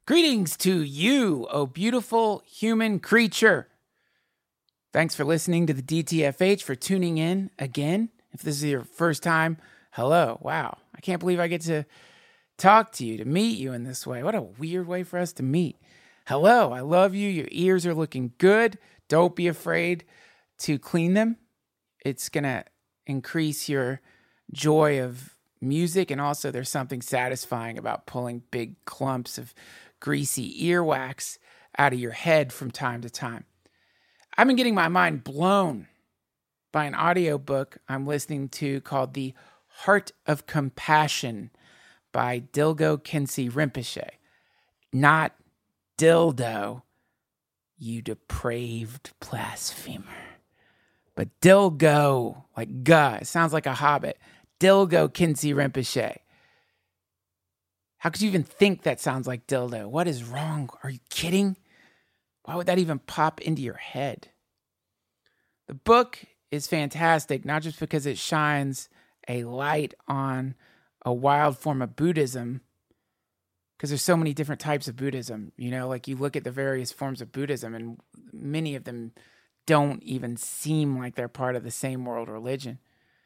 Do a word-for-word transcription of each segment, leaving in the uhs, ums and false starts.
Greetings to you, oh beautiful human creature. Thanks for listening to the D T F H, for tuning in again. If this is your first time, hello. Wow, I can't believe I get to talk to you, to meet you in this way. What a weird way for us to meet. Hello, I love you. Your ears are looking good. Don't be afraid to clean them. It's going to increase your joy of music, and also there's something satisfying about pulling big clumps of greasy earwax out of your head from time to time. I've been getting my mind blown by an audiobook I'm listening to called The Heart of Compassion by Dilgo Khyentse Rinpoche. Not dildo, you depraved blasphemer. But Dilgo, like guh, it sounds like a hobbit. Dilgo Khyentse Rinpoche. How could you even think that sounds like dildo? What is wrong? Are you kidding? Why would that even pop into your head? The book is fantastic, not just because it shines a light on a wild form of Buddhism, because there's so many different types of Buddhism. You know, like you look at the various forms of Buddhism, and many of them don't even seem like they're part of the same world religion.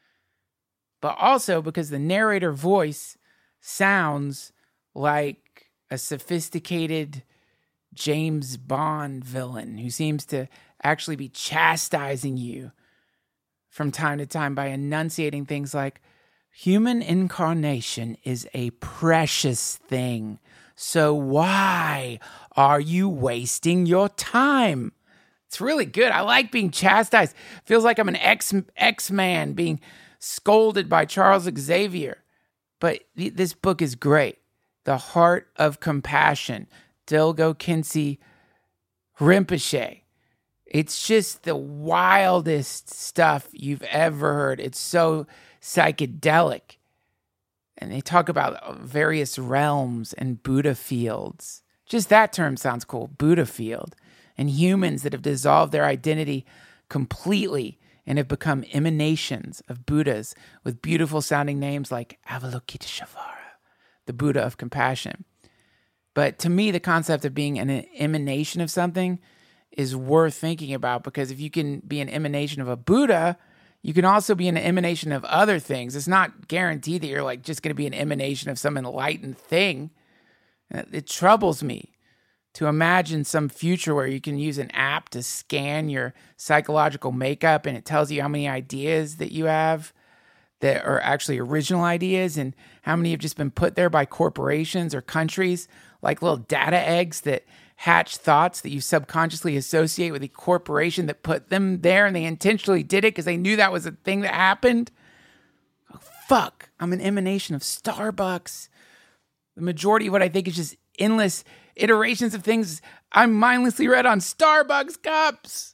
But also because the narrator voice sounds like a sophisticated James Bond villain who seems to actually be chastising you from time to time by enunciating things like, human incarnation is a precious thing, so why are you wasting your time? It's really good. I like being chastised. Feels like I'm an X, X-Man being scolded by Charles Xavier. But th- this book is great. The Heart of Compassion, Dilgo Khyentse Rinpoche. It's just the wildest stuff you've ever heard. It's so psychedelic. And they talk about various realms and Buddha fields. Just that term sounds cool, Buddha field. And humans that have dissolved their identity completely and have become emanations of Buddhas with beautiful sounding names like Avalokiteshvara, the Buddha of compassion. But to me, the concept of being an emanation of something is worth thinking about, because if you can be an emanation of a Buddha, you can also be an emanation of other things. It's not guaranteed that you're like just going to be an emanation of some enlightened thing. It troubles me to imagine some future where you can use an app to scan your psychological makeup and it tells you how many ideas that you have that are actually original ideas and how many have just been put there by corporations or countries, like little data eggs that hatch thoughts that you subconsciously associate with the corporation that put them there, and they intentionally did it because they knew that was a thing that happened. Oh, fuck, I'm an emanation of Starbucks. The majority of what I think is just endless iterations of things I'm mindlessly read on Starbucks cups.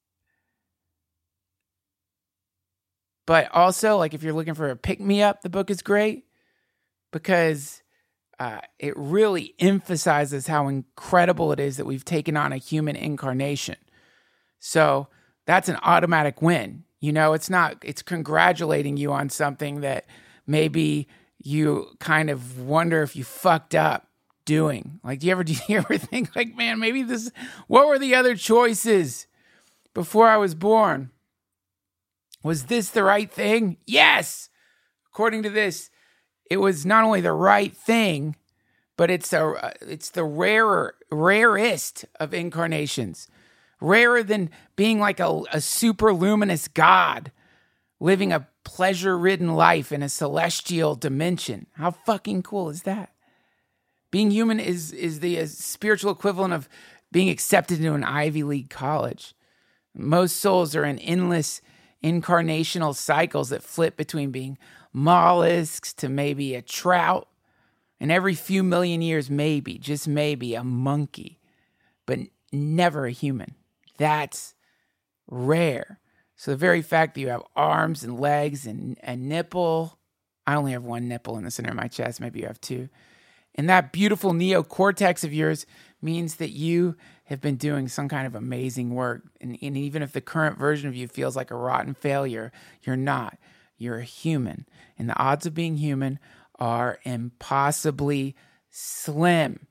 But also, like, if you're looking for a pick-me-up, the book is great because uh, it really emphasizes how incredible it is that we've taken on a human incarnation. So that's an automatic win. You know, it's not, it's congratulating you on something that maybe you kind of wonder if you fucked up doing. Like, do you ever, do you ever think like, man, maybe this, what were the other choices before I was born? Was this the right thing? Yes. According to this, it was not only the right thing, but it's a, it's the rarer, rarest of incarnations. Rarer than being like a, a super luminous God living a pleasure-ridden life in a celestial dimension. How fucking cool is that? Being human is, is the uh, spiritual equivalent of being accepted into an Ivy League college. Most souls are in endless incarnational cycles that flip between being mollusks to maybe a trout, and every few million years, maybe, just maybe, a monkey, but never a human. That's rare. So the very fact that you have arms and legs and a nipple, I only have one nipple in the center of my chest, maybe you have two, and that beautiful neocortex of yours means that you have been doing some kind of amazing work. And, and even if the current version of you feels like a rotten failure, you're not. You're a human. And the odds of being human are impossibly slim.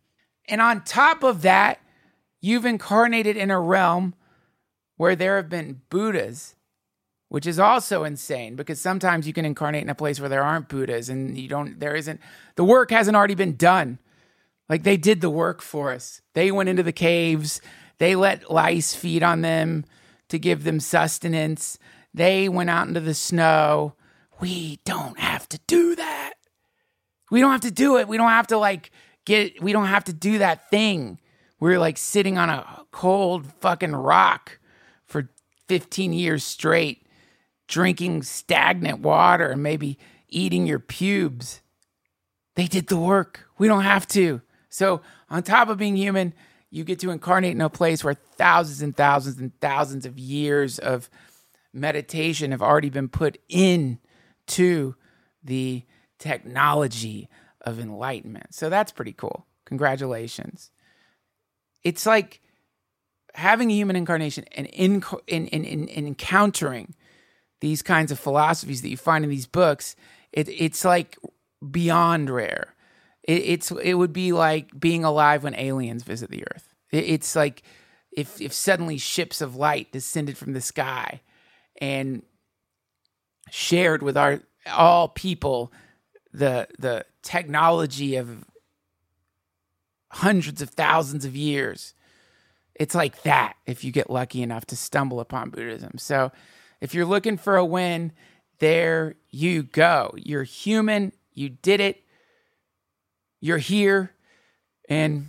And on top of that, you've incarnated in a realm where there have been Buddhas, which is also insane because sometimes you can incarnate in a place where there aren't Buddhas and you don't, there isn't, the work hasn't already been done. Like they did the work for us. They went into the caves. They let lice feed on them to give them sustenance. They went out into the snow. We don't have to do that. We don't have to do it. We don't have to like get, we don't have to do that thing. We're like sitting on a cold fucking rock for fifteen years straight, drinking stagnant water and maybe eating your pubes. They did the work. We don't have to. So on top of being human, you get to incarnate in a place where thousands and thousands and thousands of years of meditation have already been put in to the technology of enlightenment. So that's pretty cool. Congratulations. It's like having a human incarnation and in, in, in, in, in encountering these kinds of philosophies that you find in these books. It, it's like beyond rare. It, it's it would be like being alive when aliens visit the Earth. It, it's like if if suddenly ships of light descended from the sky and shared with our all people the the technology of hundreds of thousands of years. It's like that if you get lucky enough to stumble upon Buddhism. So if you're looking for a win, there you go. You're human. You did it. You're here. And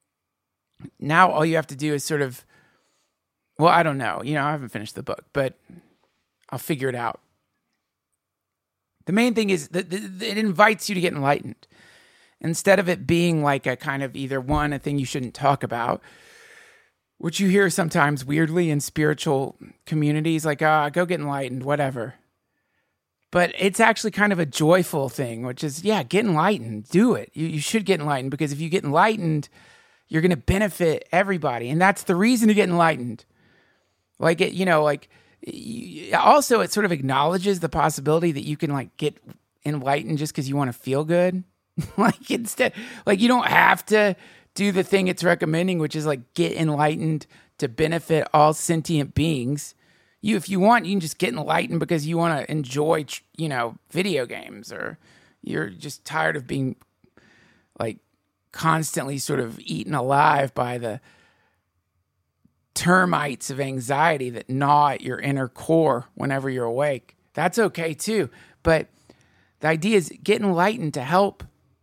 now all you have to do is sort of, well, I don't know. You know, I haven't finished the book, but I'll figure it out. The main thing is that it invites you to get enlightened. Instead of it being like a kind of either one, a thing you shouldn't talk about, which you hear sometimes weirdly in spiritual communities, like, ah, go get enlightened, whatever. But it's actually kind of a joyful thing, which is, yeah, get enlightened, do it. You, you should get enlightened because if you get enlightened, you're going to benefit everybody. And that's the reason to get enlightened. Like, it, you know, like, also it sort of acknowledges the possibility that you can like get enlightened just because you want to feel good. Like instead, like you don't have to do the thing it's recommending, which is like get enlightened to benefit all sentient beings. You, if you want, you can just get enlightened because you want to enjoy, you know, video games, or you're just tired of being like constantly sort of eaten alive by the termites of anxiety that gnaw at your inner core whenever you're awake. That's okay too. But the idea is get enlightened to help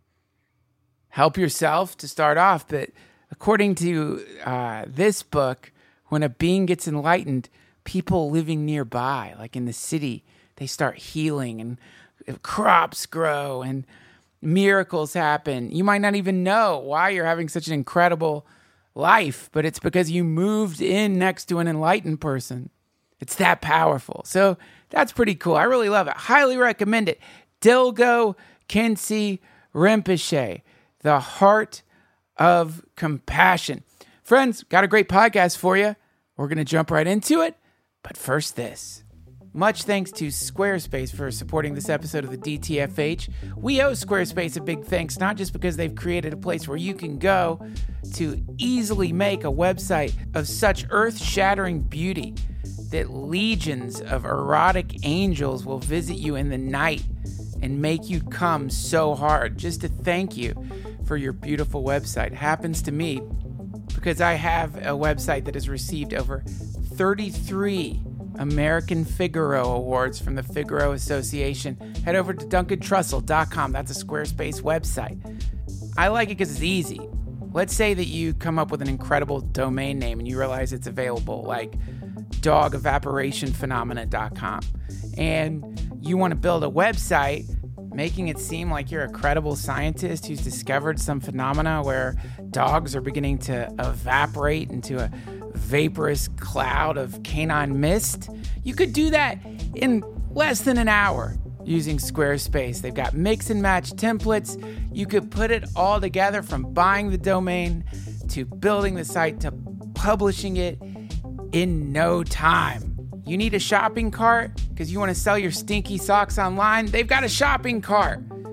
help yourself to start off. But according to uh, this book, when a being gets enlightened, people living nearby, like in the city, they start healing and crops grow and miracles happen. You might not even know why you're having such an incredible life, but it's because you moved in next to an enlightened person. It's that powerful. So that's pretty cool. I really love it. Highly recommend it. Dilgo Khyentse Rinpoche, The Heart of Compassion. Friends, got a great podcast for you. We're going to jump right into it. But first this. Much thanks to Squarespace for supporting this episode of the D T F H. We owe Squarespace a big thanks, not just because they've created a place where you can go to easily make a website of such earth-shattering beauty that legions of erotic angels will visit you in the night and make you come so hard just to thank you for your beautiful website. It happens to me because I have a website that has received over thirty-three American Figaro Awards from the Figaro Association. Head over to duncan trussell dot com. That's a Squarespace website. I like it because it's easy. Let's say that you come up with an incredible domain name and you realize it's available, like dog evaporation phenomena dot com. And you want to build a website making it seem like you're a credible scientist who's discovered some phenomena where dogs are beginning to evaporate into a vaporous cloud of canine mist. You could do that in less than an hour using Squarespace. They've got mix and match templates. You could put it all together, from buying the domain to building the site to publishing it in no time. You need a shopping cart because you want to sell your stinky socks online? They've got a shopping cart. And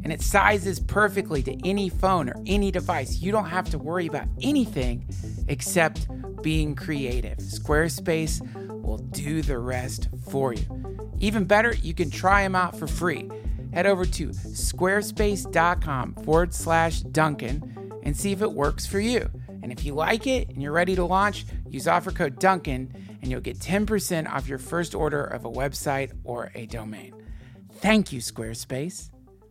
and it sizes perfectly to any phone or any device. You don't have to worry about anything except being creative. Squarespace will do the rest for you. Even better, you can try them out for free. Head over to squarespace.com forward slash Duncan and see if it works for you. And if you like it and you're ready to launch, use offer code Duncan and you'll get ten percent off your first order of a website or a domain. Thank you, Squarespace.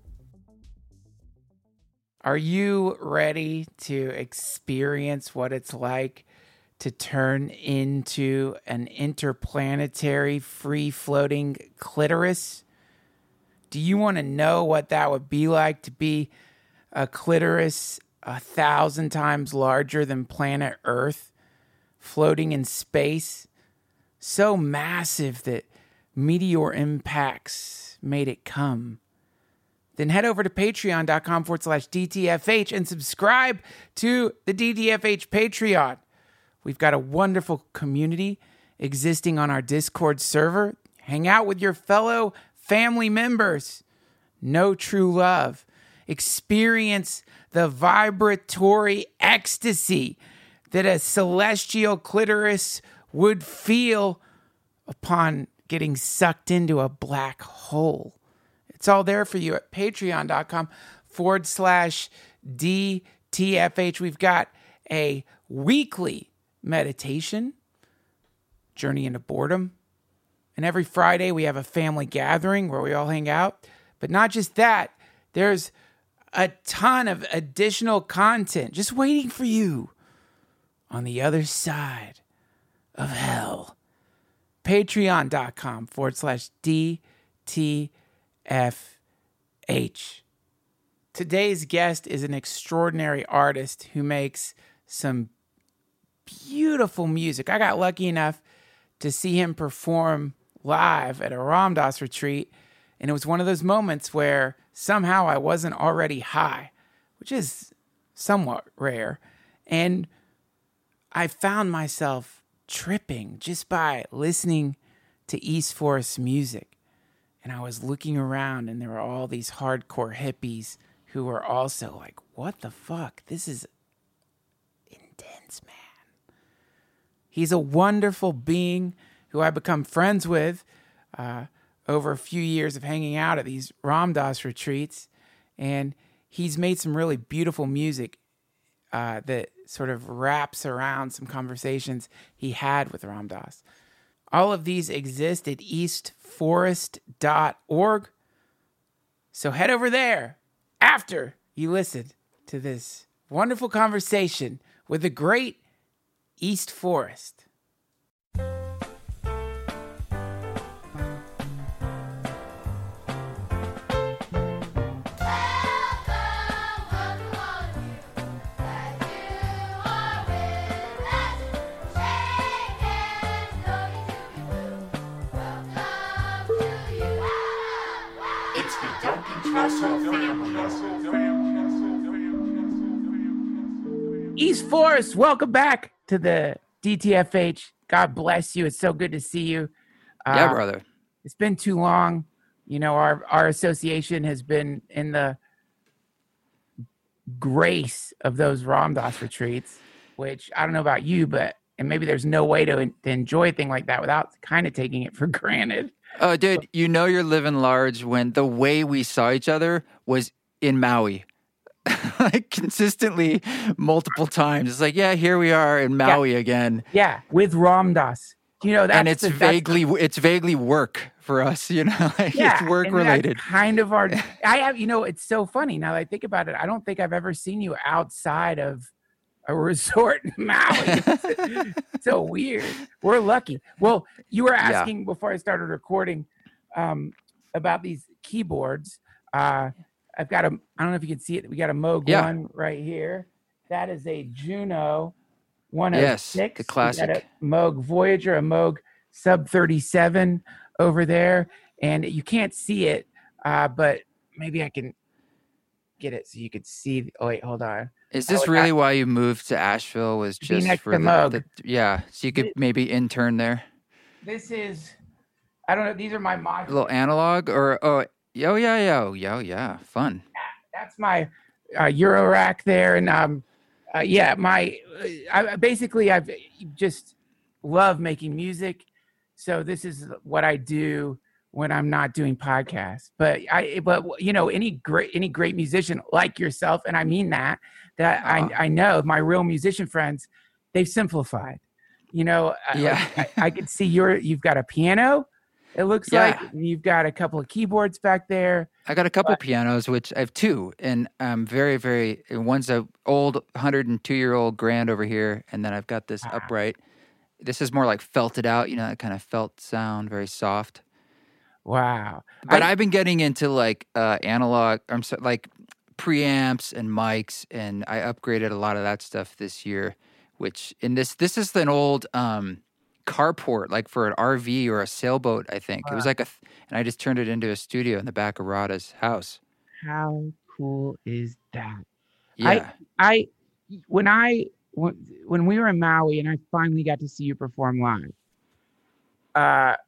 Are you ready to experience what it's like to turn into an interplanetary free-floating clitoris? Do you want to know what that would be like to be a clitoris a thousand times larger than planet Earth, floating in space, so massive that meteor impacts made it come? Then head over to patreon.com forward slash DTFH and subscribe to the D T F H Patreon. We've got a wonderful community existing on our Discord server. Hang out with your fellow family members. Know true love. Experience the vibratory ecstasy that a celestial clitoris would feel upon getting sucked into a black hole. It's all there for you at patreon.com forward slash DTFH. We've got a weekly meditation, Journey into Boredom. And every Friday we have a family gathering where we all hang out. But not just that, there's a ton of additional content just waiting for you on the other side of hell. Patreon.com forward slash DTFH. Today's guest is an extraordinary artist who makes some beautiful music. I got lucky enough to see him perform live at a Ram Dass retreat, and it was one of those moments where somehow I wasn't already high, which is somewhat rare, and I found myself tripping just by listening to East Forest music. And I was looking around, and there were all these hardcore hippies who were also like, what the fuck? This is intense, man. He's a wonderful being who I've become friends with uh, over a few years of hanging out at these Ram Dass retreats. And he's made some really beautiful music uh, that sort of wraps around some conversations he had with Ram Dass. All of these exist at east forest dot org. So head over there after you listen to this wonderful conversation with the great East Forest. East Forest, welcome back to the D T F H. God bless you. It's so good to see you. Uh, yeah, brother. It's been too long. You know, our, our association has been in the grace of those Ram Dass retreats, which I don't know about you, but and maybe there's no way to, to enjoy a thing like that without kind of taking it for granted. Oh, dude, you know you're living large when the way we saw each other was in Maui. Like consistently multiple times. It's like, yeah, here we are in Maui yeah. again. Yeah, with Ram Dass. You know, that's and it's the, vaguely that's, it's vaguely work for us, you know, like yeah, it's work and related. That's kind of our I have, you know, it's so funny now that I think about it. I don't think I've ever seen you outside of a resort in Maui. It's so weird. We're lucky. Well, you were asking yeah. before I started recording um, about these keyboards. Uh, I've got a, I don't know if you can see it. We got a Moog yeah. one right here. That is a Juno one oh six. Yes, the classic. We got a Moog Voyager, a Moog Sub thirty-seven over there. And you can't see it, uh, but maybe I can get it so you could see. Oh, wait, hold on. Is this oh, really I, why you moved to Asheville? Was just next for to the, Moog. the, yeah, so you could maybe intern there? This is, I don't know, these are my modules. A little analog or, oh, Yo, yeah, yo, yo, yeah, fun. that's my uh, Euro rack there, and um, uh, yeah, my I, I basically I've just love making music, so this is what I do when I'm not doing podcasts. But I, but you know, any great any great musician like yourself, and I mean that that Aw. I I know my real musician friends, they've simplified. You know, I- Yeah. I, I could see your you've got a piano. It looks Yeah. like you've got a couple of keyboards back there. I got a couple pianos, which I have two, and I'm very, very. One's a old one hundred two year old grand over here, and then I've got this Wow. upright. This is more like felted out, you know, that kind of felt sound, very soft. Wow. But I, I've been getting into like uh, analog, I'm so, like preamps and mics, and I upgraded a lot of that stuff this year. Which in this, this is an old um, carport, like for an R V or a sailboat. I think it was like a, th- and I just turned it into a studio in the back of Rada's house. how cool is that? Yeah, I, I, when I, when, when we were in Maui and I finally got to see you perform live, uh,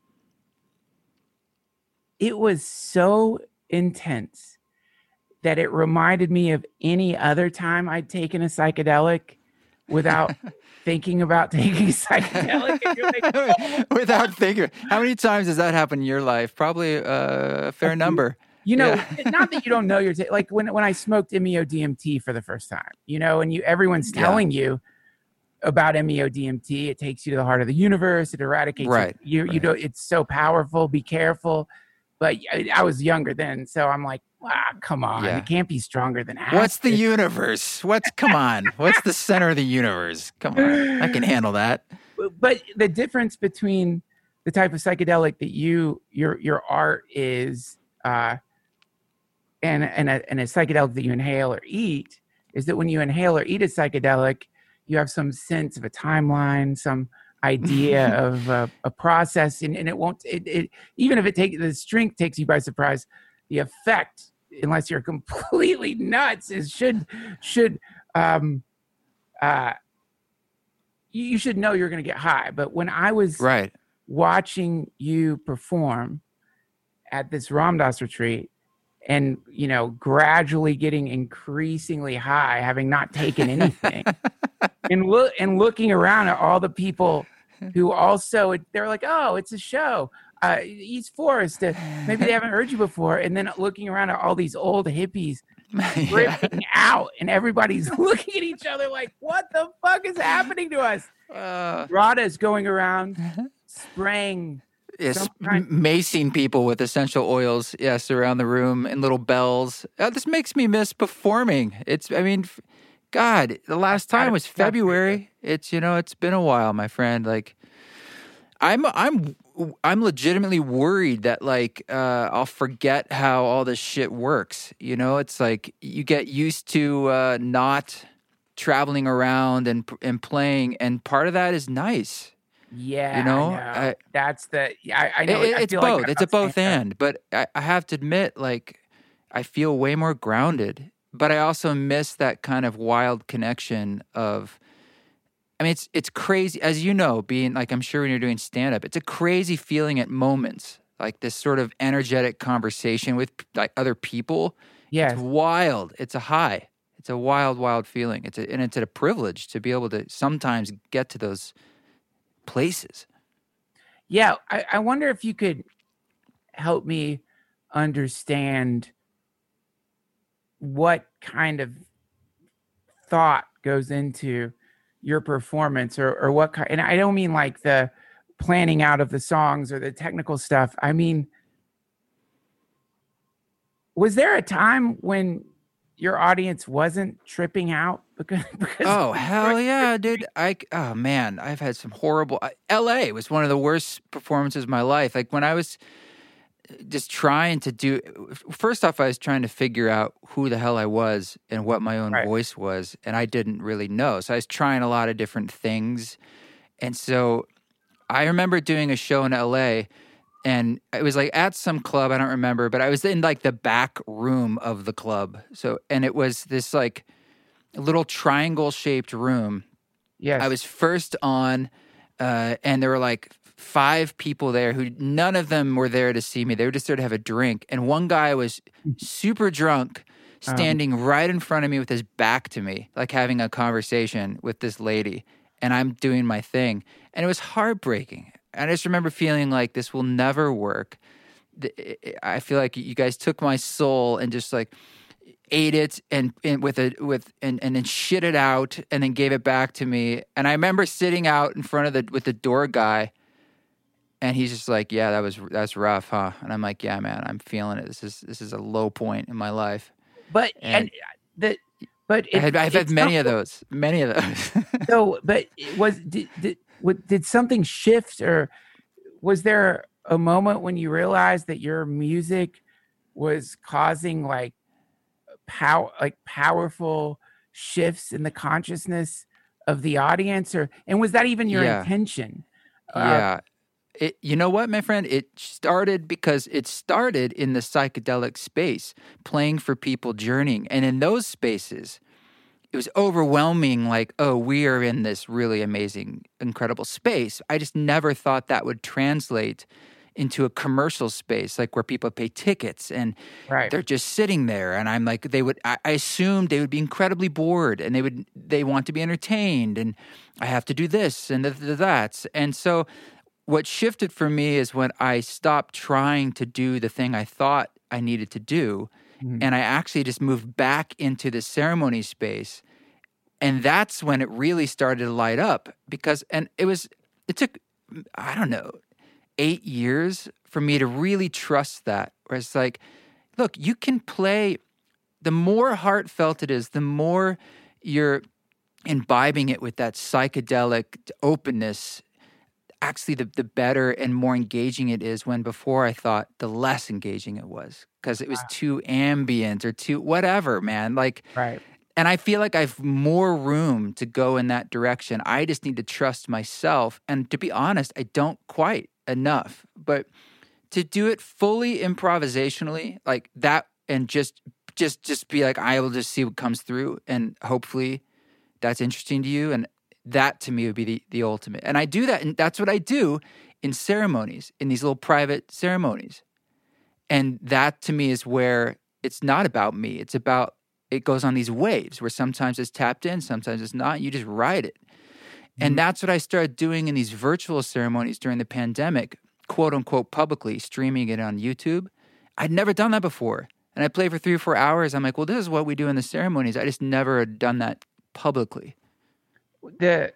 it was so intense that it reminded me of any other time I'd taken a psychedelic without thinking about taking a psychedelic. And you're like, oh. Without thinking. How many times does that happen in your life? Probably uh, a fair number. You know, Yeah. not that you don't know your, ta- like when, when I smoked M E O D M T for the first time, you know, and you, everyone's Yeah. telling you about M E O D M T, it takes you to the heart of the universe. It eradicates Right, you. You, you right. know, it's so powerful. Be careful. But I, I was younger then, so I'm like, ah, come on, Yeah. it can't be stronger than acid. What's the universe? What's, come on. What's the center of the universe? Come on. I can handle that. But the difference between the type of psychedelic that you, your, your art is, uh, and, and, a, and a psychedelic that you inhale or eat is that when you inhale or eat a psychedelic, you have some sense of a timeline, some idea of uh, a process, and, and it won't, it, it, even if it takes, the strength takes you by surprise, the effect, unless you're completely nuts, is should, should, um, uh, you, you should know you're going to get high. But when I was Right. watching you perform at this Ram Dass retreat, and you know, gradually getting increasingly high, having not taken anything, and look and looking around at all the people who also, they're like, oh, it's a show, uh, East Forest. Uh, maybe they haven't heard you before, and then looking around at all these old hippies ripping out, and everybody's looking at each other like, what the fuck is happening to us? Uh, Rada's going around spraying. Yes, Some kind- macing people with essential oils, yes, around the room and little bells. Uh, this makes me miss performing. It's, I mean, f- God, the last time was February. It's, you know, it's been a while, my friend. Like, I'm, I'm, I'm legitimately worried that like uh, I'll forget how all this shit works. You know, it's like you get used to uh, not traveling around and and playing, and part of that is nice. Yeah, You know, I know. I- that's the. I, I know. It- I it's feel both. like it's a I'm saying both that. end. But I, I have to admit, like, I feel way more grounded. But I also miss that kind of wild connection of. I mean, it's it's crazy, as you know, being like I'm sure when you're doing stand up, it's a crazy feeling at moments, like this sort of energetic conversation with like other people. Yes. It's wild. It's a high. It's a wild, wild feeling. It's a, and it's a privilege to be able to sometimes get to those places. Yeah, I, I wonder if you could help me understand what kind of thought goes into your performance, or, or what kind, and I don't mean like the planning out of the songs or the technical stuff. I mean, was there a time when your audience wasn't tripping out? Because, because Oh hell yeah, dude! I oh man, I've had some horrible. I, L A was one of the worst performances of my life. Like when I was just trying to do. First off, I was trying to figure out who the hell I was and what my own Right. voice was, and I didn't really know. So I was trying a lot of different things, and so I remember doing a show in L A. And it was like at some club, I don't remember, but I was in like the back room of the club. So, and it was this like little triangle shaped room. yes, I was first on, uh, and there were like five people there who none of them were there to see me. They were just there to have a drink. And one guy was super drunk, standing um, right in front of me with his back to me, like having a conversation with this lady, and I'm doing my thing. And it was heartbreaking. And I just remember feeling like this will never work. I feel like you guys took my soul and just like ate it and, and with a with and, and then shit it out and then gave it back to me. And I remember sitting out in front of the with the door guy, and he's just like, "Yeah, that was that's rough, huh?" And I'm like, "Yeah, man, I'm feeling it. This is this is a low point in my life." But and, and the but it, I had, I've had many of those, many of those. So, but it was did, did what did something shift, or was there a moment when you realized that your music was causing like power, like powerful shifts in the consciousness of the audience, or and was that even your yeah. intention? Yeah. Uh, It, you know what, my friend? It started because it started in the psychedelic space, playing for people journeying. And in those spaces, it was overwhelming, like, oh, we are in this really amazing, incredible space. I just never thought that would translate into a commercial space, like where people pay tickets and right. they're just sitting there. And I'm like, they would, I, I assumed they would be incredibly bored and they would, they want to be entertained. And I have to do this and th- th- that. And so what shifted for me is when I stopped trying to do the thing I thought I needed to do, mm-hmm. and I actually just moved back into the ceremony space. And that's when it really started to light up because, and it was, it took, I don't know, eight years for me to really trust that. Where it's like, look, you can play, the more heartfelt it is, the more you're imbibing it with that psychedelic openness, actually the, the better and more engaging it is, when before I thought the less engaging it was because it was wow. too ambient or too whatever, man. Like, right. And I feel like I've more room to go in that direction. I just need to trust myself. And to be honest, I don't quite enough. But to do it fully improvisationally, like that, and just just just be like, I will just see what comes through, and hopefully that's interesting to you. And that to me would be the, the ultimate. And I do that, and that's what I do in ceremonies, in these little private ceremonies. And that to me is where it's not about me. It's about, it goes on these waves where sometimes it's tapped in, sometimes it's not. You just ride it. Mm-hmm. And that's what I started doing in these virtual ceremonies during the pandemic, quote unquote, publicly, streaming it on YouTube. I'd never done that before. And I play for three or four hours. I'm like, well, this is what we do in the ceremonies. I just never had done that publicly. The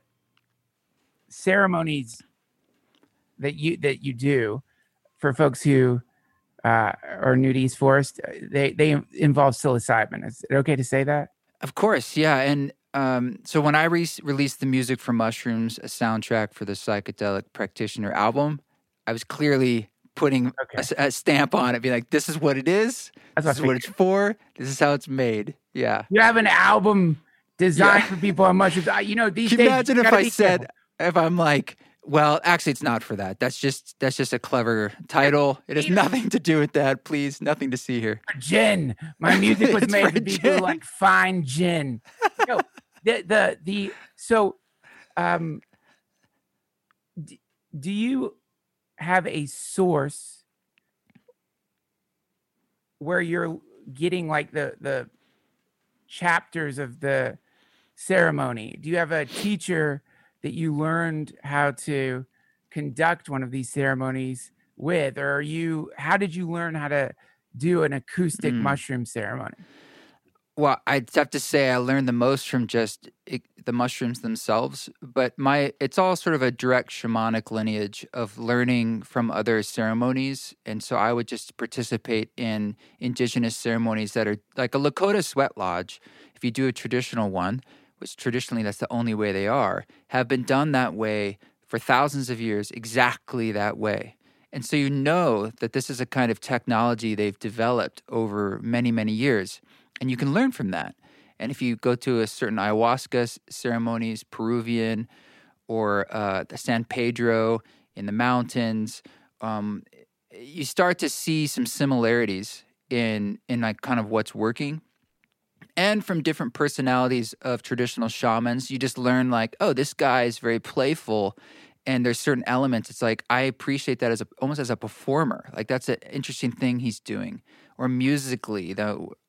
ceremonies that you that you do for folks who uh, are new to East Forest, they they involve psilocybin. Is it okay to say that? Of course, yeah. And um, so when I re- released the Music from Mushrooms, a soundtrack for the Psychedelic Practitioner album, I was clearly putting okay. a, a stamp on it, being like, "This is what it is. That's this is what it's for. This is how it's made." Yeah. You have an album designed yeah. for people on mushrooms. You know, these Can days. You imagine you if I said, careful. if I'm like, well, actually, it's not for that. That's just that's just a clever title. It has nothing to do with that. Please, nothing to see here. Gin. My music was made for people who like fine gin. No, the the the so, um, d- do you have a source where you're getting like the the chapters of the ceremony? Do you have a teacher that you learned how to conduct one of these ceremonies with, or are you, how did you learn how to do an acoustic mm. mushroom ceremony? Well, I'd have to say I learned the most from just it, the mushrooms themselves, but my it's all sort of a direct shamanic lineage of learning from other ceremonies. And so I would just participate in indigenous ceremonies that are like a Lakota sweat lodge. If you do a traditional one, which traditionally that's the only way they are, have been done that way for thousands of years, exactly that way. And so you know that this is a kind of technology they've developed over many, many years. And you can learn from that. And if you go to a certain ayahuasca ceremonies, Peruvian, or uh, the San Pedro in the mountains, um, you start to see some similarities in in like kind of what's working. And from different personalities of traditional shamans, you just learn like, oh, this guy is very playful. And there's certain elements. It's like, I appreciate that as a, almost as a performer. Like that's an interesting thing he's doing. Or musically, though.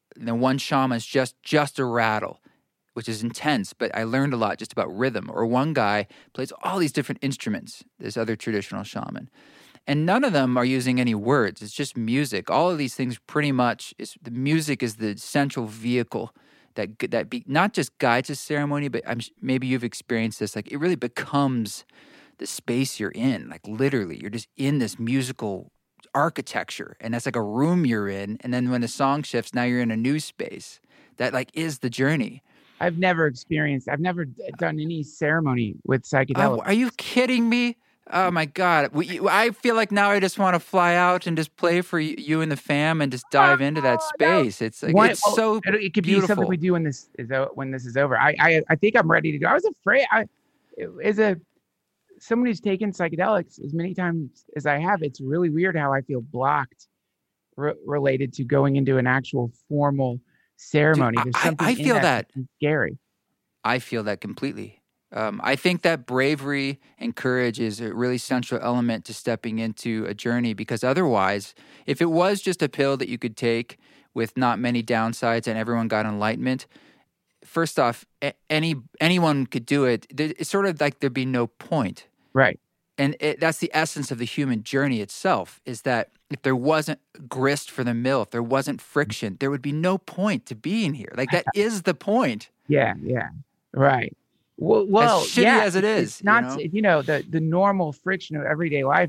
And then one shaman is just just a rattle, which is intense, but I learned a lot just about rhythm. Or one guy plays all these different instruments, this other traditional shaman. And none of them are using any words. It's just music. All of these things pretty much, is the music is the central vehicle that that be, not just guides a ceremony, but I'm, maybe you've experienced this. Like, it really becomes the space you're in. Like, literally, you're just in this musical architecture, and that's like a room you're in. And then when the song shifts, now you're in a new space. That, like, is the journey. I've never experienced, I've never d- done any ceremony with psychedelics. Uh, are you kidding me? Oh my God. We, I feel like now I just want to fly out and just play for you, you and the fam and just dive into that space. It's like, One- it's well, so it, it could beautiful. be something we do when this is o- when this is over. I, I I think I'm ready to go. I was afraid. I as a someone who's taken psychedelics as many times as I have, it's really weird how I feel blocked re- related to going into an actual formal ceremony. Dude, There's I- something I in feel that. that's scary. I feel that completely. Um, I think that bravery and courage is a really central element to stepping into a journey, because otherwise, if it was just a pill that you could take with not many downsides and everyone got enlightenment, first off, a- any anyone could do it. There- It's sort of like there'd be no point. Right. And it, that's the essence of the human journey itself, is that if there wasn't grist for the mill, if there wasn't friction, there would be no point to being here. Like, that is the point. Yeah. Yeah. Right. Well, well as shitty yeah, as it it's- is. it's not, you know? you know, the, the normal friction of everyday life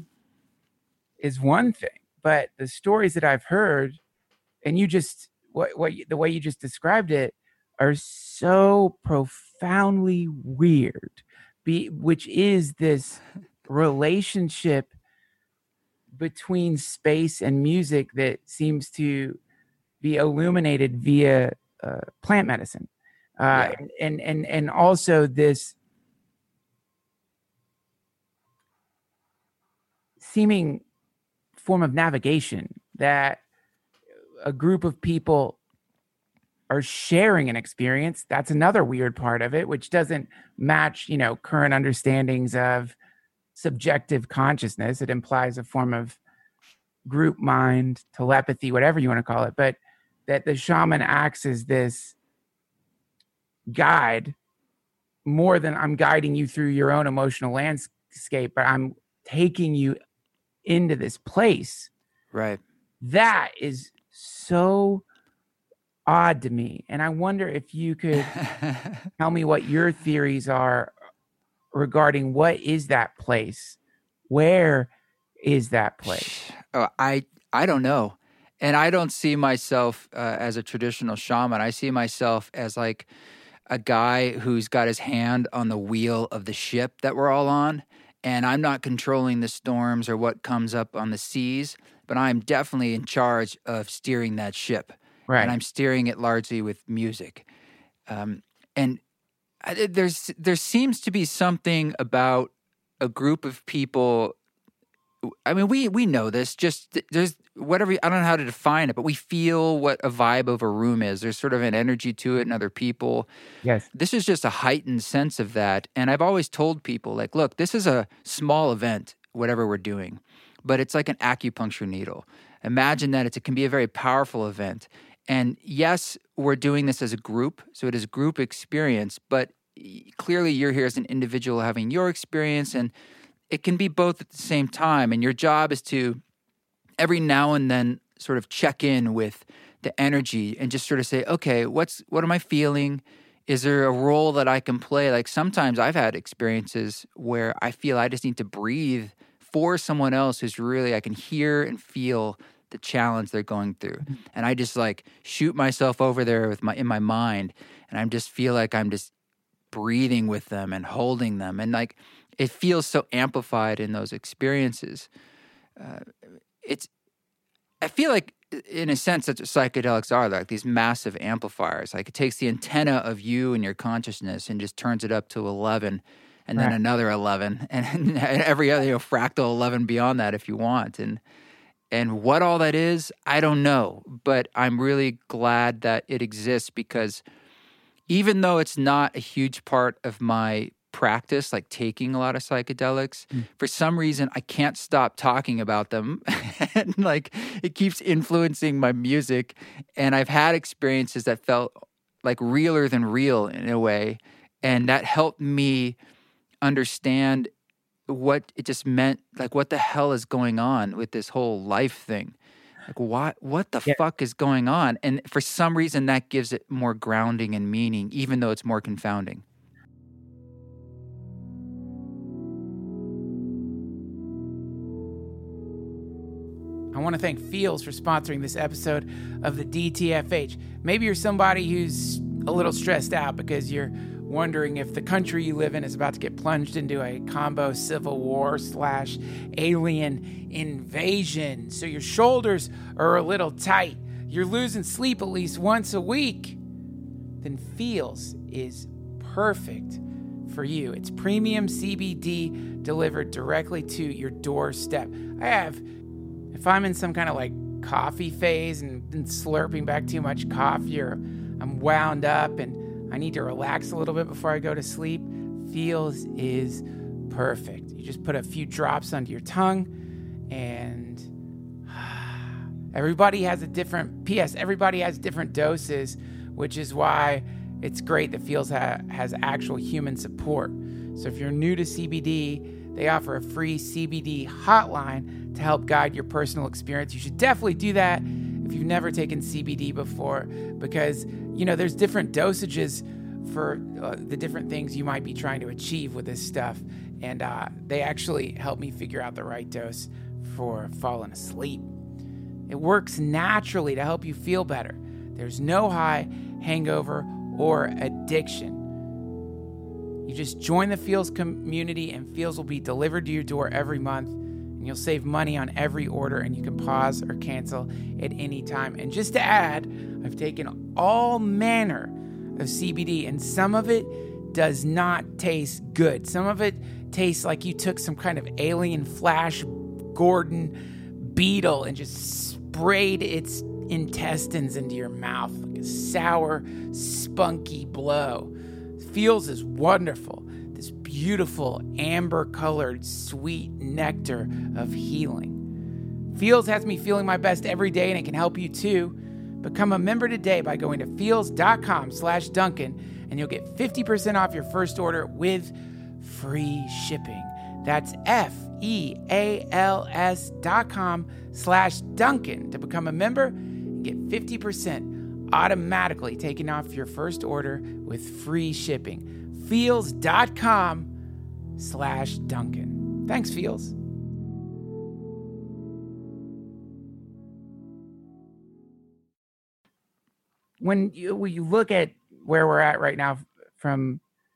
is one thing, but the stories that I've heard, and you just, what, what, you- the way you just described it, are so profoundly weird, be, which is this relationship between space and music that seems to be illuminated via uh, plant medicine. Uh, Yeah. and, and, and also this seeming form of navigation that a group of people are sharing an experience. That's another weird part of it, which doesn't match, you know, current understandings of subjective consciousness. It implies a form of group mind, telepathy, whatever you want to call it, but that the shaman acts as this guide more than I'm guiding you through your own emotional landscape, but I'm taking you into this place. Right. That is so odd to me. And I wonder if you could tell me what your theories are regarding what is that place? Where is that place? Oh, I I don't know. And I don't see myself uh, as a traditional shaman. I see myself as like a guy who's got his hand on the wheel of the ship that we're all on. And I'm not controlling the storms or what comes up on the seas, but I'm definitely in charge of steering that ship. Right. And I'm steering it largely with music. Um, and I, there's there seems to be something about a group of people. I mean, we we know this. Just there's whatever, I don't know how to define it, but we feel what a vibe of a room is. There's sort of an energy to it and other people. Yes. This is just a heightened sense of that. And I've always told people, like, look, this is a small event, whatever we're doing, but it's like an acupuncture needle. Imagine that it's, it can be a very powerful event. And yes, we're doing this as a group, so it is a group experience, but clearly you're here as an individual having your experience, and it can be both at the same time. And your job is to every now and then sort of check in with the energy and just sort of say, okay, what's what am I feeling? Is there a role that I can play? Like, sometimes I've had experiences where I feel I just need to breathe for someone else who's really, I can hear and feel the challenge they're going through. And I just like shoot myself over there with my in my mind, and I just feel like I'm just breathing with them and holding them. And like, it feels so amplified in those experiences. Uh, it's, I feel like in a sense that's what psychedelics are, like these massive amplifiers. Like, it takes the antenna of you and your consciousness and just turns it up to eleven, and then Right. another eleven, and, and every other, you know, fractal eleven beyond that if you want. And and what all that is, I don't know, but I'm really glad that it exists, because even though it's not a huge part of my practice, like taking a lot of psychedelics, Mm. for some reason I can't stop talking about them, and like it keeps influencing my music. And I've had experiences that felt like realer than real in a way, and that helped me understand what it just meant, like what the hell is going on with this whole life thing. Like, what, what the Yeah. fuck is going on? And for some reason, that gives it more grounding and meaning, even though it's more confounding. I want to thank Feels for sponsoring this episode of the D T F H. Maybe you're somebody who's a little stressed out because you're wondering if the country you live in is about to get plunged into a combo civil war slash alien invasion. So your shoulders are a little tight. You're losing sleep at least once a week. Then Feels is perfect for you. It's premium C B D delivered directly to your doorstep. I have, if I'm in some kind of like coffee phase and been slurping back too much coffee, or I'm wound up and I need to relax a little bit before I go to sleep, Feels is perfect. You just put a few drops under your tongue, and everybody has a different, P S, everybody has different doses, which is why it's great that Feels ha- has actual human support. So if you're new to C B D, they offer a free C B D hotline to help guide your personal experience. You should definitely do that if you've never taken C B D before, because, you know, there's different dosages for uh, the different things you might be trying to achieve with this stuff. And uh, they actually help me figure out the right dose for falling asleep. It works naturally to help you feel better. There's no high, hangover, or addiction. You just join the Feels community, and Feels will be delivered to your door every month, and you'll save money on every order, and you can pause or cancel at any time. And just to add, I've taken all manner of C B D, and some of it does not taste good. Some of it tastes like you took some kind of alien Flash Gordon beetle and just sprayed its intestines into your mouth like a sour, spunky blow. Feels is wonderful. This beautiful amber-colored sweet nectar of healing. Feels has me feeling my best every day, and it can help you too. Become a member today by going to feels.com slash Duncan, and you'll get fifty percent off your first order with free shipping. That's F-E-A-L-S dot com slash Duncan to become a member and get fifty percent automatically taken off your first order with free shipping. Feels.com slash Duncan. Thanks, Feels. When you, when you look at where we're at right now from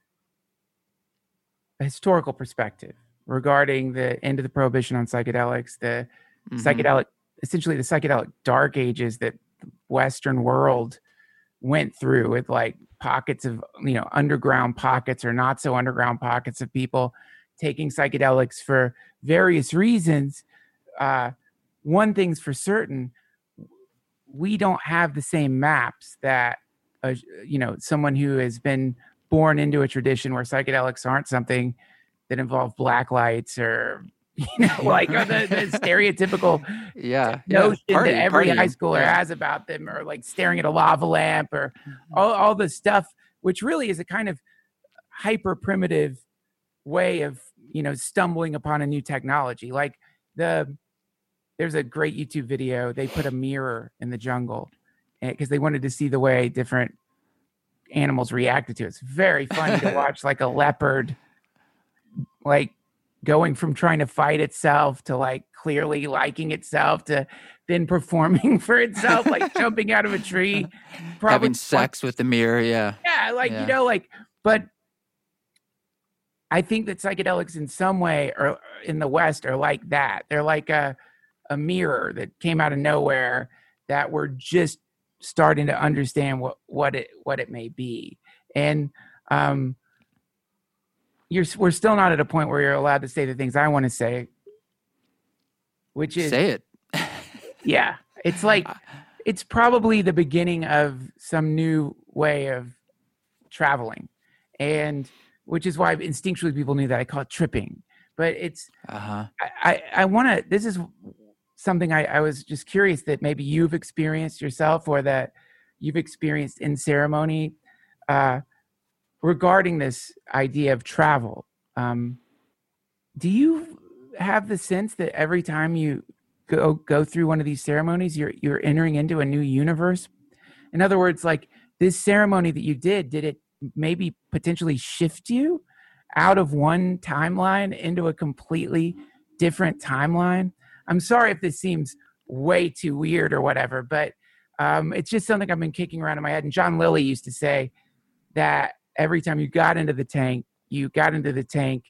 a historical perspective regarding the end of the prohibition on psychedelics, the mm-hmm. psychedelic, essentially the psychedelic dark ages that the Western world went through, with like pockets of, you know, underground pockets or not so underground pockets of people taking psychedelics for various reasons. Uh, one thing's for certain, we don't have the same maps that, uh, you know, someone who has been born into a tradition where psychedelics aren't something that involve black lights or, you know, like the, the stereotypical yeah, notion yeah. Party, that every party. high schooler yeah. has about them, or like staring at a lava lamp, or all, all the stuff, which really is a kind of hyper primitive way of, you know, stumbling upon a new technology. Like the, there's a great YouTube video. They put a mirror in the jungle because they wanted to see the way different animals reacted to it. It's very funny to watch, like a leopard, like going from trying to fight itself to like clearly liking itself to then performing for itself, like jumping out of a tree, probably having sex with the mirror. Yeah. Yeah. Like, yeah. you know, like, but I think that psychedelics in some way, or in the West, are like that. They're like a, a mirror that came out of nowhere that we're just starting to understand what, what it, what it may be. And, um, you're, we're still not at a point where you're allowed to say the things I want to say, which is say it. Yeah. It's like, it's probably the beginning of some new way of traveling. And which is why instinctually people knew that. I call it tripping. But it's, Uh-huh. I, I, I want to, this is something I, I was just curious that maybe you've experienced yourself or that you've experienced in ceremony uh, regarding this idea of travel. Um, do you have the sense that every time you go go through one of these ceremonies, you're you're entering into a new universe? In other words, like this ceremony that you did, did it maybe potentially shift you out of one timeline into a completely different timeline? I'm sorry if this seems way too weird or whatever, but um, it's just something I've been kicking around in my head. And John Lilly used to say that every time you got into the tank, you got into the tank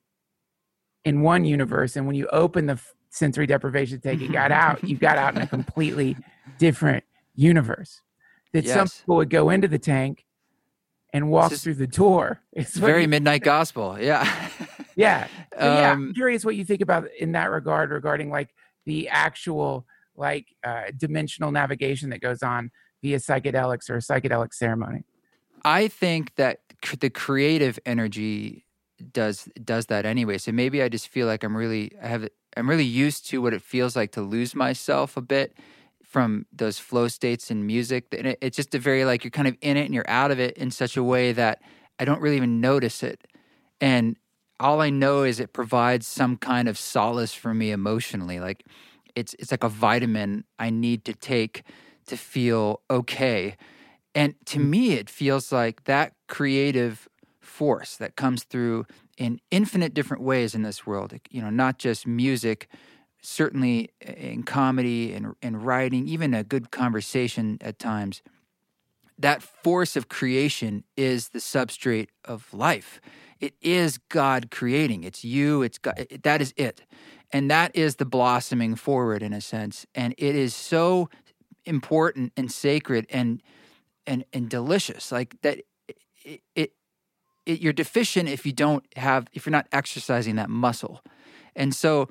in one universe. And when you open the sensory deprivation tank, you got out, you got out in a completely different universe. That Yes. some people would go into the tank and walk This is through the door. It's what very you- midnight gospel. Yeah. Yeah. So, yeah. I'm Um, curious what you think about in that regard regarding like the actual like uh, dimensional navigation that goes on via psychedelics or a psychedelic ceremony. I think that c- the creative energy does does that anyway. So maybe I just feel like I'm really I have I'm really used to what it feels like to lose myself a bit from those flow states in music. And it, it's just a very like you're kind of in it and you're out of it in such a way that I don't really even notice it. And all I know is it provides some kind of solace for me emotionally. Like it's it's like a vitamin I need to take to feel okay. And to me, it feels like that creative force that comes through in infinite different ways in this world, you know, not just music, certainly in comedy and in writing, even a good conversation at times. That force of creation is the substrate of life. It is God creating. It's you. It's God. It, that is it. And that is the blossoming forward in a sense. And it is so important and sacred and and and delicious. Like that it, it, it you're deficient if you don't have, if you're not exercising that muscle. And so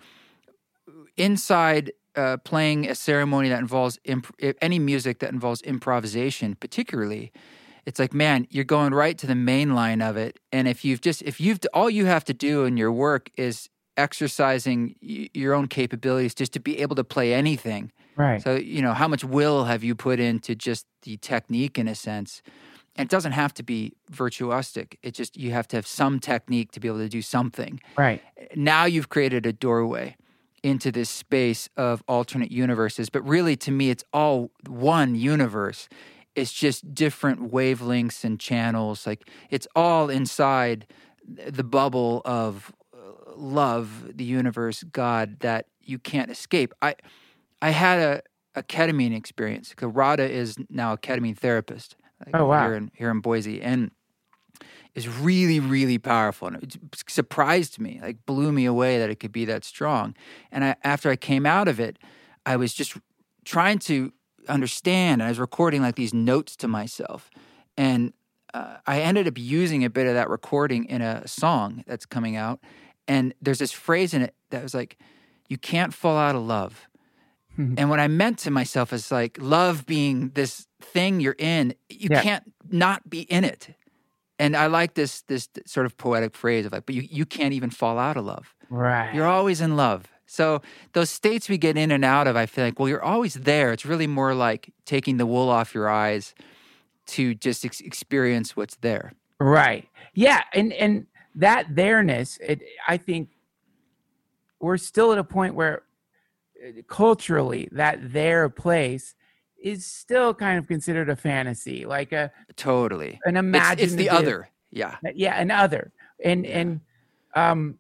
inside uh, playing a ceremony that involves imp- any music that involves improvisation, particularly, it's like, man, you're going right to the main line of it. And if you've just, if you've, all you have to do in your work is exercising y- your own capabilities just to be able to play anything. Right. So, you know, how much will have you put into just the technique in a sense? And it doesn't have to be virtuosic. It just, you have to have some technique to be able to do something. Right. Now you've created a doorway into this space of alternate universes. But really, to me, it's all one universe. It's just different wavelengths and channels. Like it's all inside the bubble of love, the universe, God, that you can't escape. I I had a, a ketamine experience. Because Radha is now a ketamine therapist. Like, Oh, wow. Here in, here in Boise. And is really, really powerful. And it surprised me, like blew me away that it could be that strong. And I, after I came out of it, I was just trying to understand. I was recording like these notes to myself. And uh, I ended up using a bit of that recording in a song that's coming out. And there's this phrase in it that was like, you can't fall out of love. And what I meant to myself is like, love being this thing you're in, you Yeah. can't not be in it. And I like this this sort of poetic phrase of like, but you, you can't even fall out of love. Right. You're always in love. So those states we get in and out of, I feel like, well, you're always there. It's really more like taking the wool off your eyes to just ex- experience what's there. Right. Yeah. And and that there-ness, it, I think we're still at a point where uh, culturally that there place is still kind of considered a fantasy, like a Totally. an It's, imaginative. it's the other. Yeah. Yeah, an other. And Yeah. and um,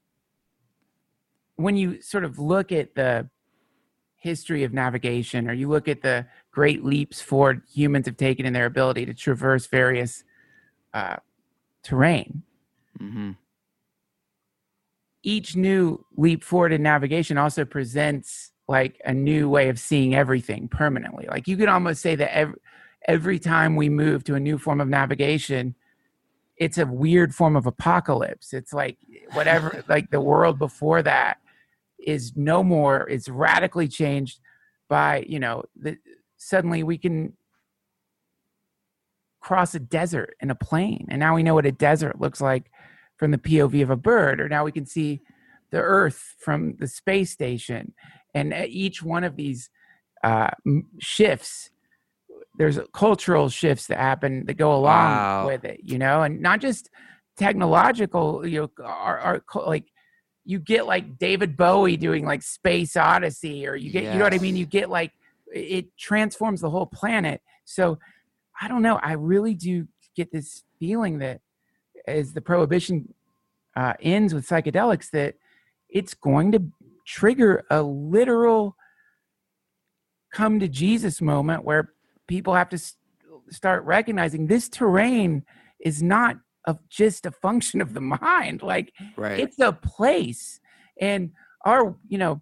when you sort of look at the history of navigation, or you look at the great leaps forward humans have taken in their ability to traverse various uh, terrain, hmm each new leap forward in navigation also presents like a new way of seeing everything permanently. Like you could almost say that every, every time we move to a new form of navigation, it's a weird form of apocalypse. It's like whatever, like the world before that is no more, it's radically changed by, you know, the, suddenly we can cross a desert in a plane. And now we know what a desert looks like from the P O V of a bird, or now we can see the Earth from the space station. And at each one of these uh, shifts, there's cultural shifts that happen that go along Wow. with it, you know, and not just technological, you know, are, are like you get like David Bowie doing like Space Odyssey, or you get, yes. you know what I mean? You get like, it transforms the whole planet. So I don't know. I really do get this feeling that as the prohibition uh, ends with psychedelics, that it's going to trigger a literal come to Jesus moment where people have to s- start recognizing this terrain is not of just a function of the mind. Like right. it's a place. And our, you know,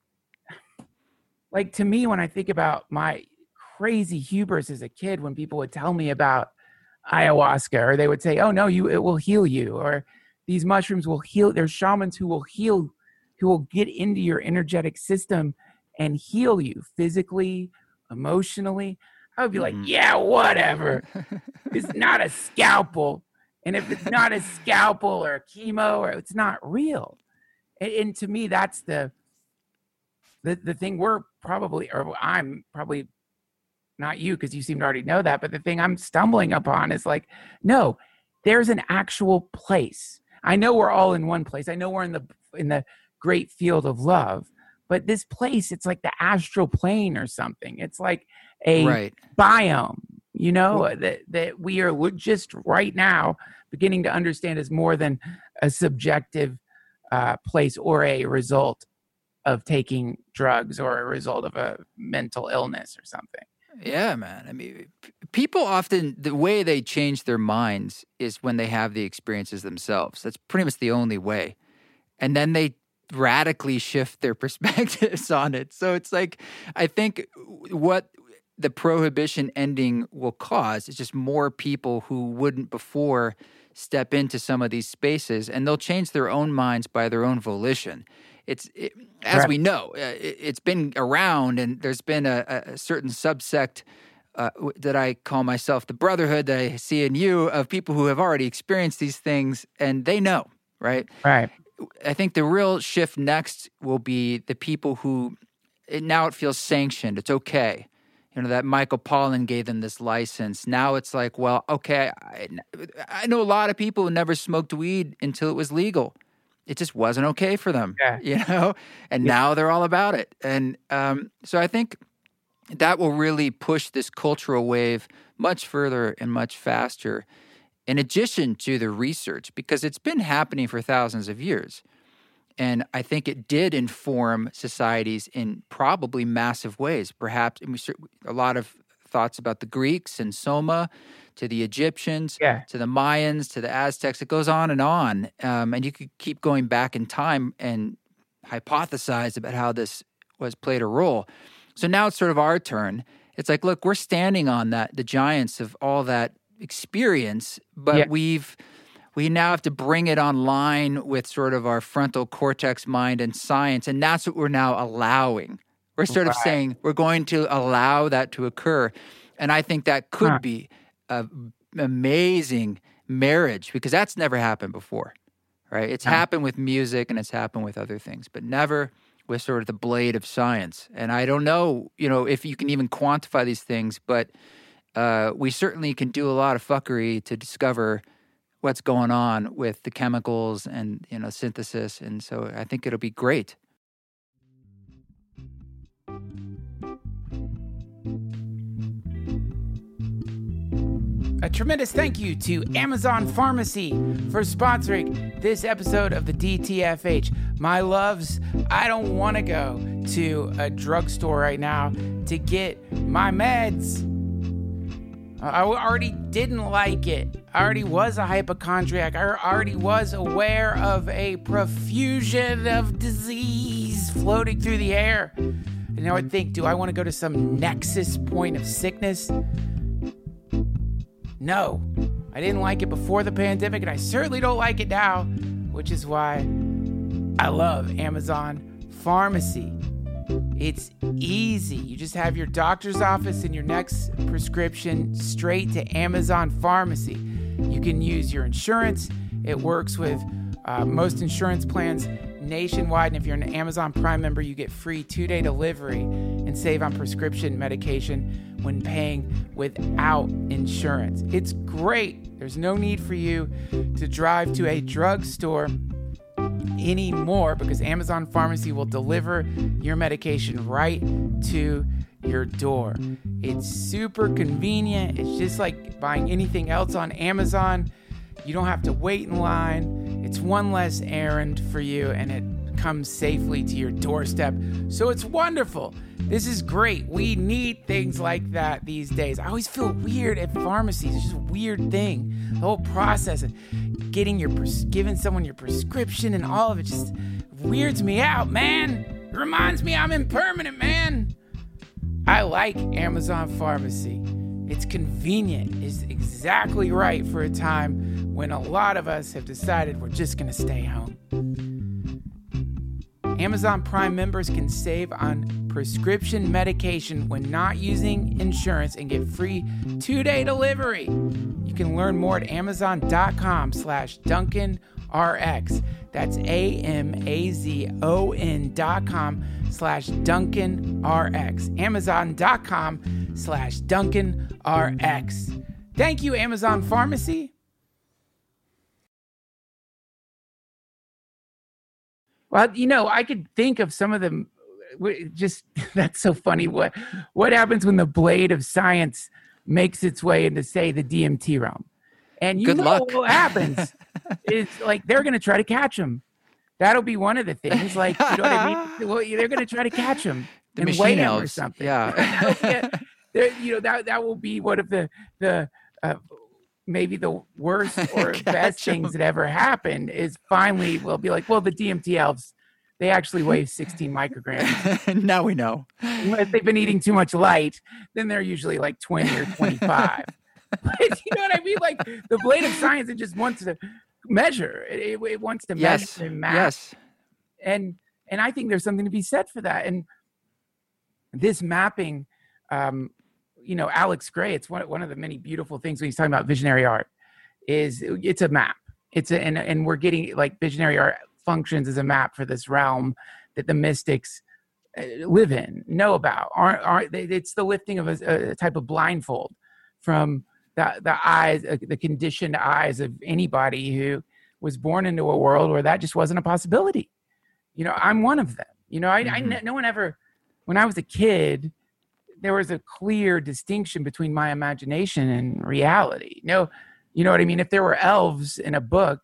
like to me, when I think about my crazy hubris as a kid, when people would tell me about ayahuasca, or they would say, oh no, you, it will heal you, or these mushrooms will heal. There's shamans who will heal, who will get into your energetic system and heal you physically, emotionally. I would be mm-hmm. like, yeah, whatever. It's not a scalpel. And if it's not a scalpel or a chemo, or it's not real. And, and to me, that's the, the, the thing we're probably, or I'm probably not you, because you seem to already know that, but the thing I'm stumbling upon is like, no, there's an actual place. I know we're all in one place. I know we're in the, in the great field of love, but this place, it's like the astral plane or something. It's like a right. biome, you know, well, that, that we are just right now beginning to understand is more than a subjective uh, place or a result of taking drugs or a result of a mental illness or something. Yeah, man. I mean, p- people often, the way they change their minds is when they have the experiences themselves. That's pretty much the only way. And then they radically shift their perspectives on it. So it's like, I think what the prohibition ending will cause is just more people who wouldn't before step into some of these spaces, and they'll change their own minds by their own volition. It's it, as right. we know, uh, it, it's been around, and there's been a, a certain subsect uh, that I call myself the brotherhood that I see in you, of people who have already experienced these things, and they know, right? Right. I think the real shift next will be the people who it, now it feels sanctioned. It's okay. You know, that Michael Pollan gave them this license. Now it's like, well, okay, I, I know a lot of people who never smoked weed until it was legal. It just wasn't okay for them, yeah. you know? And yeah. now they're all about it. And um, so I think that will really push this cultural wave much further and much faster, in addition to the research, because it's been happening for thousands of years. And I think it did inform societies in probably massive ways. Perhaps a lot of thoughts about the Greeks and Soma, to the Egyptians, yeah. to the Mayans, to the Aztecs. It goes on and on. Um, and you could keep going back in time and hypothesize about how this was played a role. So now it's sort of our turn. It's like, look, we're standing on that, the giants of all that experience, but yeah. we've... we now have to bring it online with sort of our frontal cortex mind and science, and that's what we're now allowing. We're sort right. of saying we're going to allow that to occur, and I think that could huh. be an amazing marriage, because that's never happened before, right? It's huh. happened with music and it's happened with other things, but never with sort of the blade of science. And I don't know, you know, if you can even quantify these things, but uh, we certainly can do a lot of fuckery to discover what's going on with the chemicals and, you know, synthesis. And so I think it'll be great. A tremendous thank you to Amazon Pharmacy for sponsoring this episode of the D T F H. My loves, I don't want to go to a drugstore right now to get my meds. I already didn't like it. I already was a hypochondriac. I already was aware of a profusion of disease floating through the air. And now I think, do I want to go to some nexus point of sickness? No. I didn't like it before the pandemic, and I certainly don't like it now, which is why I love Amazon Pharmacy. It's easy. You just have your doctor's office and your next prescription straight to Amazon Pharmacy. You can use your insurance. It works with uh, most insurance plans nationwide. And if you're an Amazon Prime member, you get free two-day delivery and save on prescription medication when paying without insurance. It's great. There's no need for you to drive to a drugstore anymore because Amazon Pharmacy will deliver your medication right to your door. It's super convenient. It's just like buying anything else on Amazon. You don't have to wait in line. It's one less errand for you, and it comes safely to your doorstep. So it's wonderful. This is great. We need things like that these days. I always feel weird at pharmacies. It's just a weird thing. The whole process of getting your pres- giving someone your prescription and all of it just weirds me out, man. It reminds me I'm impermanent, man. I like Amazon Pharmacy. It's convenient. It's exactly right for a time when a lot of us have decided we're just going to stay home. Amazon Prime members can save on prescription medication when not using insurance and get free two-day delivery. You can learn more at amazon.com slash Duncan RX. That's A-M-A-Z-O-N dot com slash Duncan RX. Amazon.com slash Duncan RX. Thank you, Amazon Pharmacy. Well, you know, I could think of some of them. Just that's so funny. What what happens when the blade of science makes its way into, say, the D M T realm? And you Good know luck. what happens is like they're going to try to catch him. That'll be one of the things. Like, you know what I mean? Well, they're going to try to catch him The and machine weigh him or elves. something. Yeah. Yeah, there- you know that that will be one of the the uh, maybe the worst or Catch best him. things that ever happened is finally we'll be like, well, the D M T elves, they actually weigh sixteen micrograms. Now we know. If they've been eating too much light, then they're usually like twenty or twenty-five. But you know what I mean? Like the blade of science, it just wants to measure. It, it wants to Yes. measure and map. Yes. And and I think there's something to be said for that. And this mapping, um, you know, Alex Gray, it's one, one of the many beautiful things when he's talking about visionary art is it's a map. It's a, and, and we're getting like visionary art functions as a map for this realm that the mystics uh, live in, know about. Aren't, aren't they, it's the lifting of a, a type of blindfold from the, the eyes, uh, the conditioned eyes of anybody who was born into a world where that just wasn't a possibility. You know, I'm one of them. You know, I, Mhm. I no one ever, when I was a kid, there was a clear distinction between my imagination and reality. No, you know what I mean? If there were elves in a book,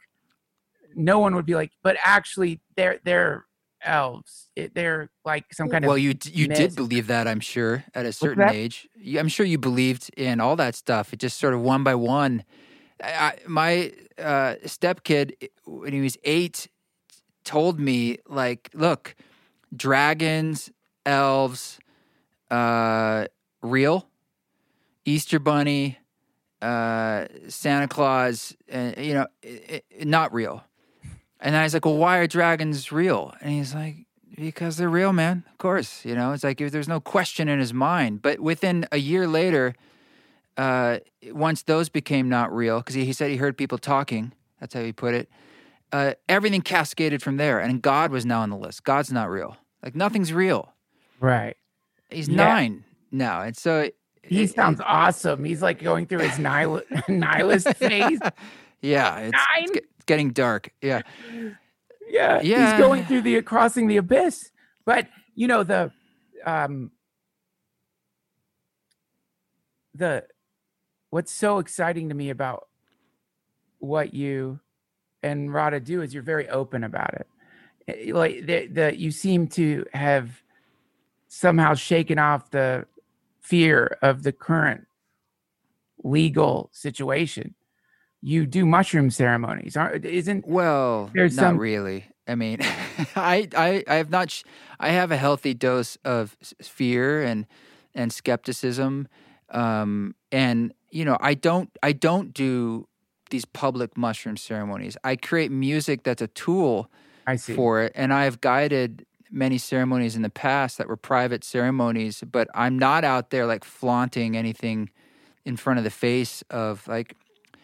no one would be like, but actually they're, they're elves. It, they're like some kind Well, of, you d- you myth. did believe that, I'm sure, at a certain that? age. You- I'm sure you believed in all that stuff. It just sort of one by one. I, I, my uh, stepkid, when he was eight, told me, like, look, dragons, elves, uh, real, Easter Bunny, uh, Santa Claus, uh, you know, i i not real. And I was like, well, why are dragons real? And he's like, because they're real, man. Of course. You know, it's like there's no question in his mind. But within a year later, uh, once those became not real, because he, he said he heard people talking, that's how he put it, uh, everything cascaded from there. And God was now on the list. God's not real. Like, nothing's real. right. He's Yeah. nine now. And so... He it- sounds awesome. He's like going through his nihil- nihilist phase. Yeah, it's, Nine? it's, get- it's getting dark. Yeah. Yeah, Yeah. he's going through the crossing the abyss. But you know the um the what's so exciting to me about what you and Rada do is you're very open about it. Eh, Like the, the you seem to have somehow shaken off the fear of the current legal situation. You do mushroom ceremonies, aren't? Isn't Well, There's not some- really. I mean, I, I, I have not. Sh- I have a healthy dose of s- fear and and skepticism, um, and you know, I don't. I don't do these public mushroom ceremonies. I create music that's a tool I see? for it, and I have guided many ceremonies in the past that were private ceremonies. But I'm not out there like flaunting anything in front of the face of like.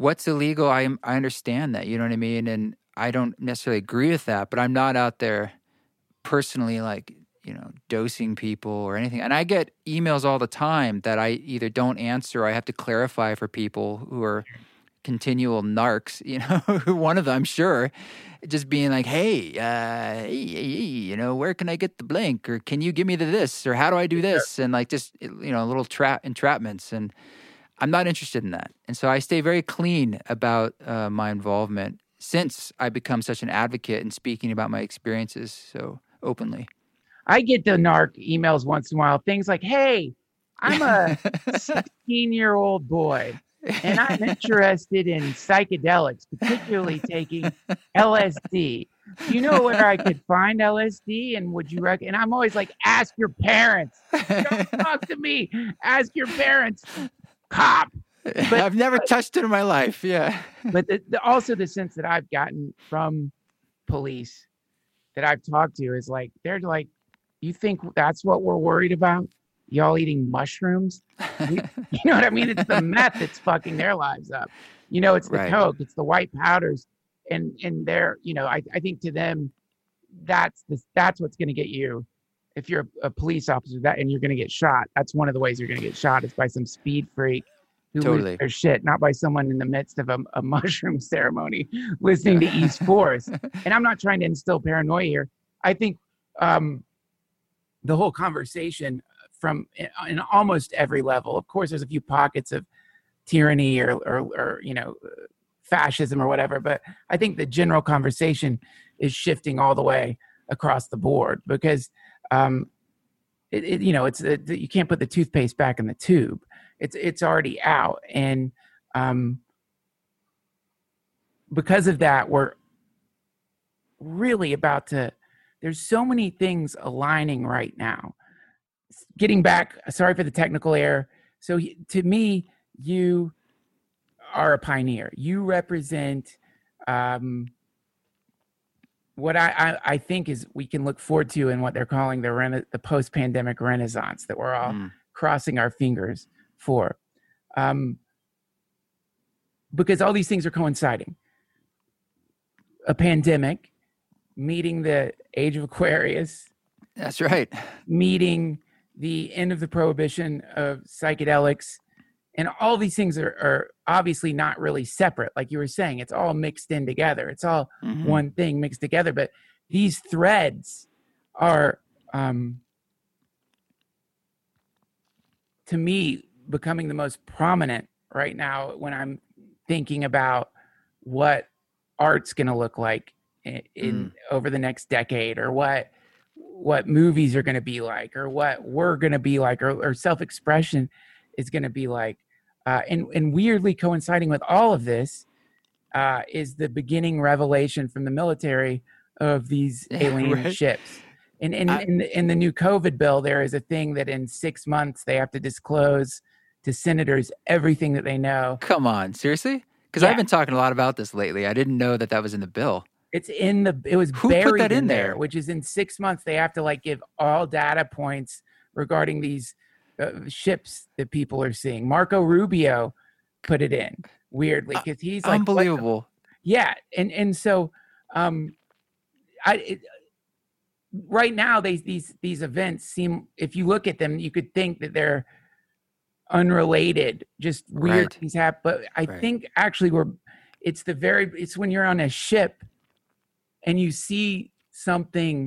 what's illegal, I I understand that, you know what I mean? And I don't necessarily agree with that, but I'm not out there personally like, you know, dosing people or anything. And I get emails all the time that I either don't answer or I have to clarify for people who are continual narcs, you know, one of them, I'm sure, just being like, hey, uh, hey, hey, hey, you know, where can I get the blank? Or can you give me the this? Or how do I do this? And like just, you know, little trap entrapments. And I'm not interested in that. And so I stay very clean about uh, my involvement since I become such an advocate and speaking about my experiences so openly. I get the narc emails once in a while, things like, hey, I'm a sixteen-year-old boy, and I'm interested in psychedelics, particularly taking L S D. Do you know where I could find L S D? And would you recommend? And I'm always like, ask your parents. Don't talk to me. Ask your parents. Cop. But, I've never but, touched it in my life. Yeah. But the, the, also the sense that I've gotten from police that I've talked to is like, they're like, you think that's what we're worried about? Y'all eating mushrooms? You, you know what I mean? It's the meth that's fucking their lives up. You know, it's the right. coke, it's the white powders. And and they're, you know, I, I think to them, that's the, that's what's going to get you. If you're a, a police officer that and you're going to get shot, that's one of the ways you're going to get shot is by some speed freak who totally. loses their shit, not by someone in the midst of a, a mushroom ceremony listening to East Forest. And I'm not trying to instill paranoia here. I think um, the whole conversation from in almost every level, of course, there's a few pockets of tyranny or, or, or you know, fascism or whatever, but I think the general conversation is shifting all the way across the board because um, it, it, you know, it's it, you can't put the toothpaste back in the tube. It's it's already out, and um, because of that, we're really about to. There's so many things aligning right now. Getting back, sorry for the technical error. So to me, you are a pioneer. You represent um, what I, I, I think is we can look forward to in what they're calling the rena- the post-pandemic renaissance that we're all mm. crossing our fingers for. Um, because all these things are coinciding. A pandemic, meeting the age of Aquarius. That's right. Meeting the end of the prohibition of psychedelics. And all these things are, are obviously not really separate. Like you were saying, it's all mixed in together. It's all mm-hmm. one thing mixed together. But these threads are, um, to me, becoming the most prominent right now when I'm thinking about what art's going to look like in, in mm. over the next decade, or what what movies are going to be like, or what we're going to be like, or, or self-expression is going to be like. Uh, and, and weirdly coinciding with all of this uh, is the beginning revelation from the military of these alien right. ships. And in, in, in, the, in the new COVID bill, there is a thing that in six months they have to disclose to senators everything that they know. Come on, seriously? Because yeah. I've been talking a lot about this lately. I didn't know that that was in the bill. It's in the, it was Who buried put that in, in there, there, which is in six months they have to like give all data points regarding these Uh, ships that people are seeing. Marco Rubio put it in weirdly because he's like unbelievable. Yeah, and and so um, I it, right now they, these these events seem, if you look at them, you could think that they're unrelated, just weird right. things happen. But I right. think actually we're it's the very it's when you're on a ship and you see something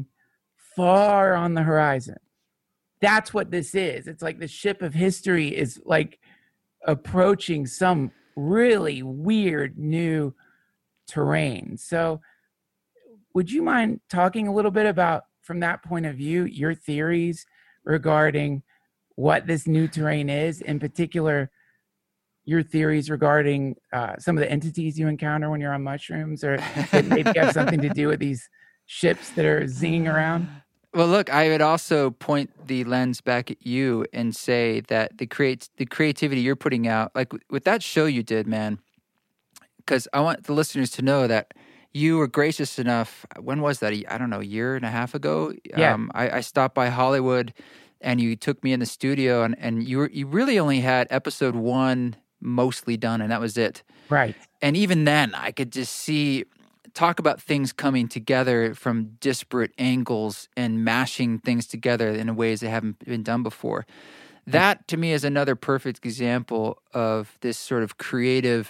far on the horizon. That's what this is. It's like the ship of history is like approaching some really weird new terrain. So would you mind talking a little bit about, from that point of view, your theories regarding what this new terrain is, in particular, your theories regarding uh, some of the entities you encounter when you're on mushrooms, or that maybe have something to do with these ships that are zinging around? Well, look, I would also point the lens back at you and say that the create the creativity you're putting out, like with that show you did, man, because I want the listeners to know that you were gracious enough. When was that? I don't know, a year and a half ago. Yeah. Um, I, I stopped by Hollywood, and you took me in the studio, and, and you were, you really only had episode one mostly done, and that was it. Right. And even then, I could just see, talk about things coming together from disparate angles and mashing things together in ways that haven't been done before. That, to me, is another perfect example of this sort of creative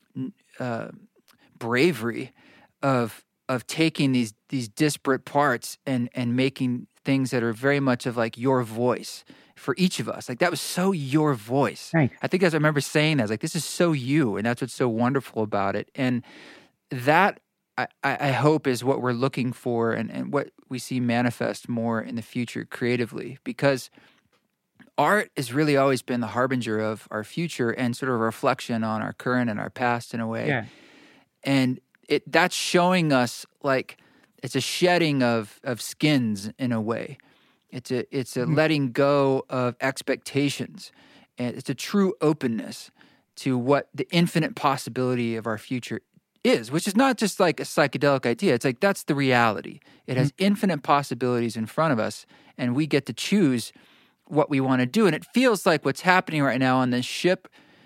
uh, bravery of of taking these these disparate parts and and making things that are very much of like your voice for each of us. Like that was so your voice. Right. I think as I remember saying that, I was like, this is so you, and that's what's so wonderful about it. And that I, I hope is what we're looking for and, and what we see manifest more in the future creatively, because art has really always been the harbinger of our future and sort of a reflection on our current and our past in a way. Yeah. And it that's showing us like it's a shedding of of skins in a way. It's a it's a mm-hmm. letting go of expectations. And it's a true openness to what the infinite possibility of our future is, which is not just like a psychedelic idea. It's like that's the reality. It has mm-hmm. infinite possibilities in front of us, and we get to choose what we want to do. And it feels like what's happening right now on this ship,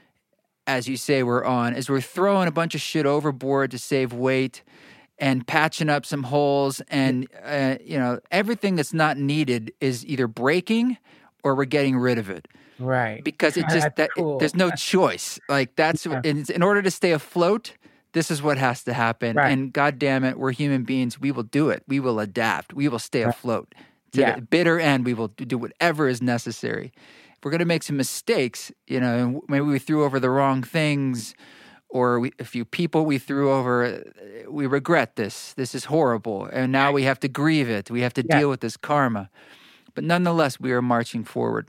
as you say, we're on, is we're throwing a bunch of shit overboard to save weight and patching up some holes. And, uh, you know, everything that's not needed is either breaking or we're getting rid of it. Right. Because it just, that, cool. it, there's no choice. Like that's, yeah. in, in order to stay afloat, this is what has to happen. Right. And God damn it, we're human beings. We will do it. We will adapt. We will stay right. afloat. To yeah. the bitter end, we will do whatever is necessary. If we're going to make some mistakes, you know, maybe we threw over the wrong things, or we, a few people we threw over, we regret this. This is horrible. And now we have to grieve it. We have to yeah. deal with this karma. But nonetheless, we are marching forward.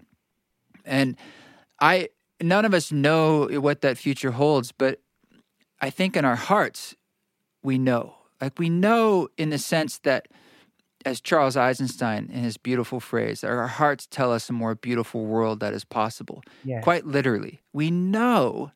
And I, none of us know what that future holds, but I think in our hearts, we know. Like we know in the sense that, as Charles Eisenstein in his beautiful phrase, our hearts tell us a more beautiful world that is possible. Yes. Quite literally. We know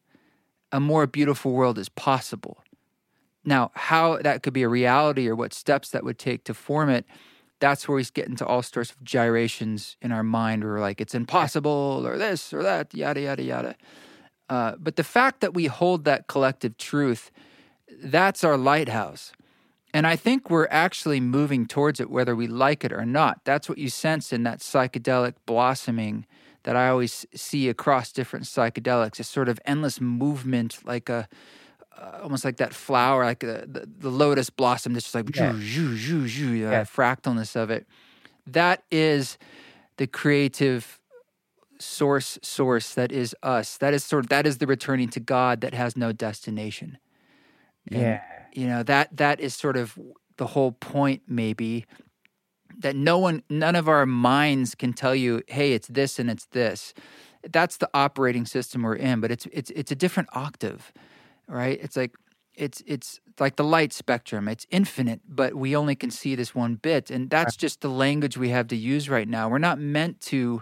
a more beautiful world is possible. Now, how that could be a reality or what steps that would take to form it, that's where we get into all sorts of gyrations in our mind where we're like, it's impossible or this or that, yada, yada, yada. Uh, but the fact that we hold that collective truth, that's our lighthouse. And I think we're actually moving towards it, whether we like it or not. That's what you sense in that psychedelic blossoming that I always see across different psychedelics, a sort of endless movement, like a, uh, almost like that flower, like a, the, the lotus blossom, that's just like, yeah. zhoo, zhoo, zhoo, the yeah. fractalness of it. That is the creative source, source that is us. That is sort of, that is the returning to God that has no destination. And, yeah. You know, that that is sort of the whole point, maybe, that no one, none of our minds can tell you, hey, it's this and it's this. That's the operating system we're in, but it's it's it's a different octave, right? It's like it's it's like the light spectrum. It's infinite, but we only can see this one bit, and that's just the language we have to use right now. We're not meant to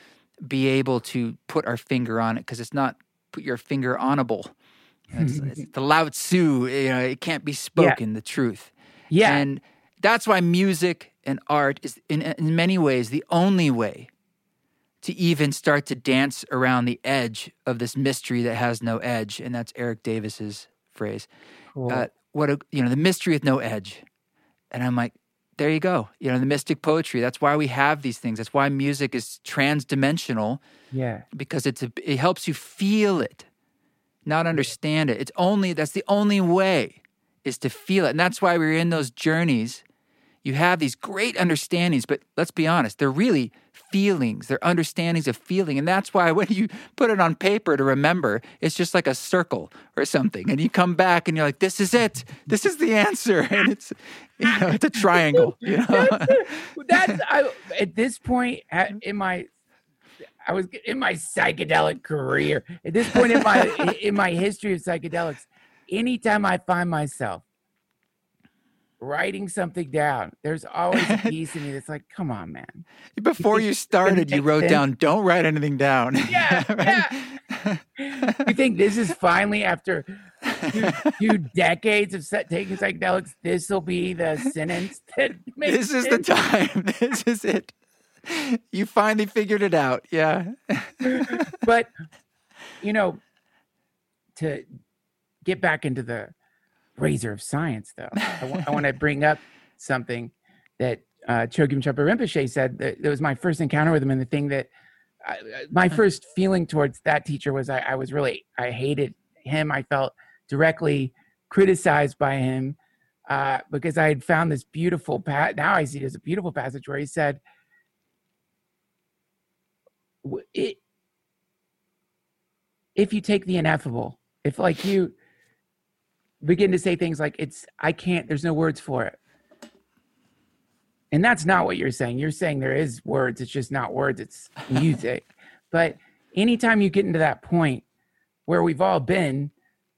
be able to put our finger on it because it's not put your finger onable. It's, it's the Lao Tzu, you know, it can't be spoken, yeah. the truth. Yeah. And that's why music and art is, in, in many ways, the only way to even start to dance around the edge of this mystery that has no edge. And that's Eric Davis's phrase. Cool. Uh, what a, you know, the mystery with no edge. And I'm like, there you go. You know, the mystic poetry. That's why we have these things. That's why music is trans-dimensional. Yeah. Because it's a, it helps you feel it. Not understand it. It's only, that's the only way is to feel it. And that's why we're in those journeys. You have these great understandings, but let's be honest, they're really feelings. They're understandings of feeling. And that's why when you put it on paper to remember, it's just like a circle or something. And you come back and you're like, this is it. This is the answer. And it's, you know, it's a triangle. You know? that's, that's I, at this point in my I was in my psychedelic career. At this point in my in my history of psychedelics, anytime I find myself writing something down, there's always a piece in me that's like, come on, man. Before you started, you wrote down, don't write anything down. Yeah, right? Yeah. You think this is finally, after two, two decades of set, taking psychedelics, this will be the sentence that makes This is sense? the time. This is it. You finally figured it out. Yeah. But, you know, to get back into the razor of science, though, I, w- I want to bring up something that uh, Chogyam Trungpa Rinpoche said. That, that was my first encounter with him, and the thing that I, my first feeling towards that teacher was I, I was really I hated him. I felt directly criticized by him uh, because I had found this beautiful pa- now I see it as a beautiful passage where he said, it, if you take the ineffable, if like you begin to say things like it's, I can't, there's no words for it. And that's not what you're saying. You're saying there is words. It's just not words. It's music. But anytime you get into that point where we've all been,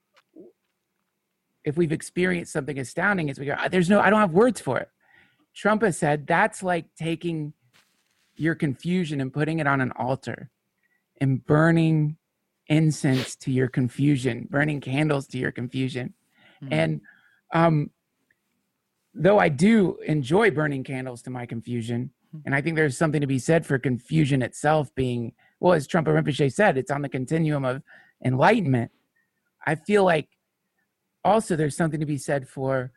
if we've experienced something astounding, as we go, there's no, I don't have words for it. Trungpa said that's like taking your confusion and putting it on an altar and burning incense to your confusion, burning candles to your confusion. Mm-hmm. And um, though I do enjoy burning candles to my confusion, and I think there's something to be said for confusion itself being, well, as Trungpa Rinpoche said, it's on the continuum of enlightenment. I feel like also there's something to be said for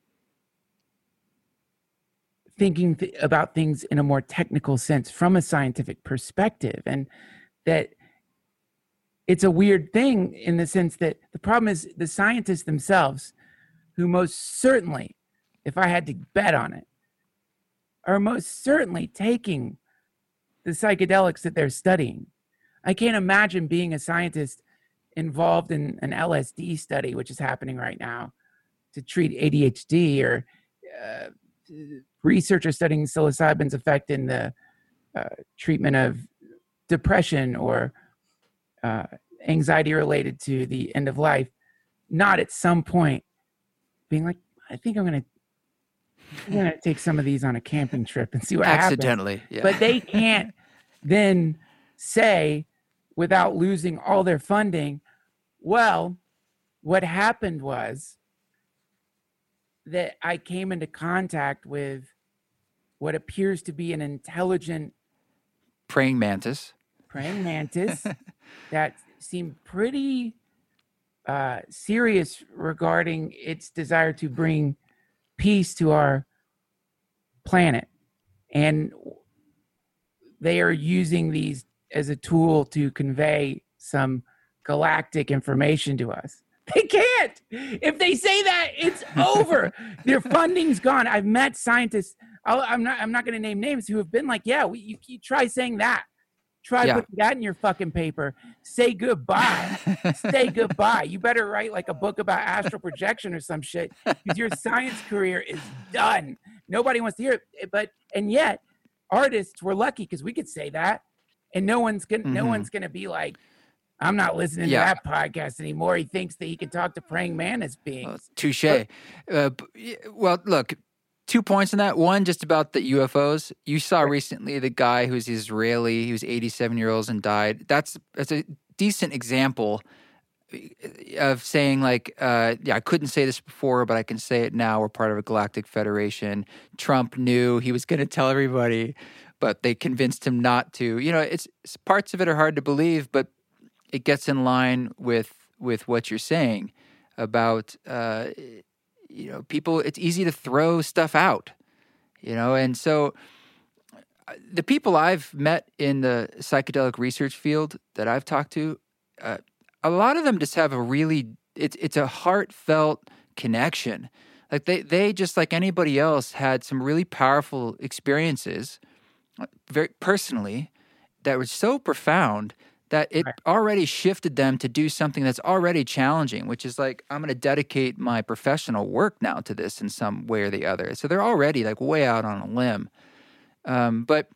thinking th- about things in a more technical sense from a scientific perspective. And that it's a weird thing in the sense that the problem is the scientists themselves, who most certainly, if I had to bet on it, are most certainly taking the psychedelics that they're studying. I can't imagine being a scientist involved in an L S D study, which is happening right now to treat A D H D, or uh, researchers studying psilocybin's effect in the uh, treatment of depression or uh, anxiety related to the end of life, not at some point being like, I think I'm going to I'm going to take some of these on a camping trip and see what Accidentally, happens. Yeah. But they can't then say, without losing all their funding, well, what happened was that I came into contact with what appears to be an intelligent praying mantis, praying mantis that seemed pretty uh, serious regarding its desire to bring peace to our planet. And they are using these as a tool to convey some galactic information to us. They can't. If they say that, it's over. Their funding's gone. I've met scientists. I'll, I'm not. I'm not going to name names who have been like, "Yeah, we, you, you try saying that. Try yeah. putting that in your fucking paper. Say goodbye. Say goodbye. You better write like a book about astral projection or some shit, because your science career is done. Nobody wants to hear it. But and yet, artists, we're lucky because we could say that, and no one's gonna. Mm-hmm. No one's gonna be like, I'm not listening yeah. to that podcast anymore. He thinks that he can talk to praying mantis beings. Well, touche. Uh, well, look, two points on that. One, just about the U F Os. You saw right. recently the guy who's Israeli, he was eighty-seven years old and died. That's that's a decent example of saying, like, uh, yeah, I couldn't say this before, but I can say it now. We're part of a galactic federation. Trump knew he was going to tell everybody, but they convinced him not to. You know, it's, it's parts of it are hard to believe, but it gets in line with with what you're saying about, uh, you know, people, it's easy to throw stuff out, you know, and so the people I've met in the psychedelic research field that I've talked to, uh, a lot of them just have a really, it's it's a heartfelt connection. Like they, they, just like anybody else, had some really powerful experiences, very personally, that were so profound that it already shifted them to do something that's already challenging, which is like, I'm going to dedicate my professional work now to this in some way or the other. So they're already like way out on a limb. Um, but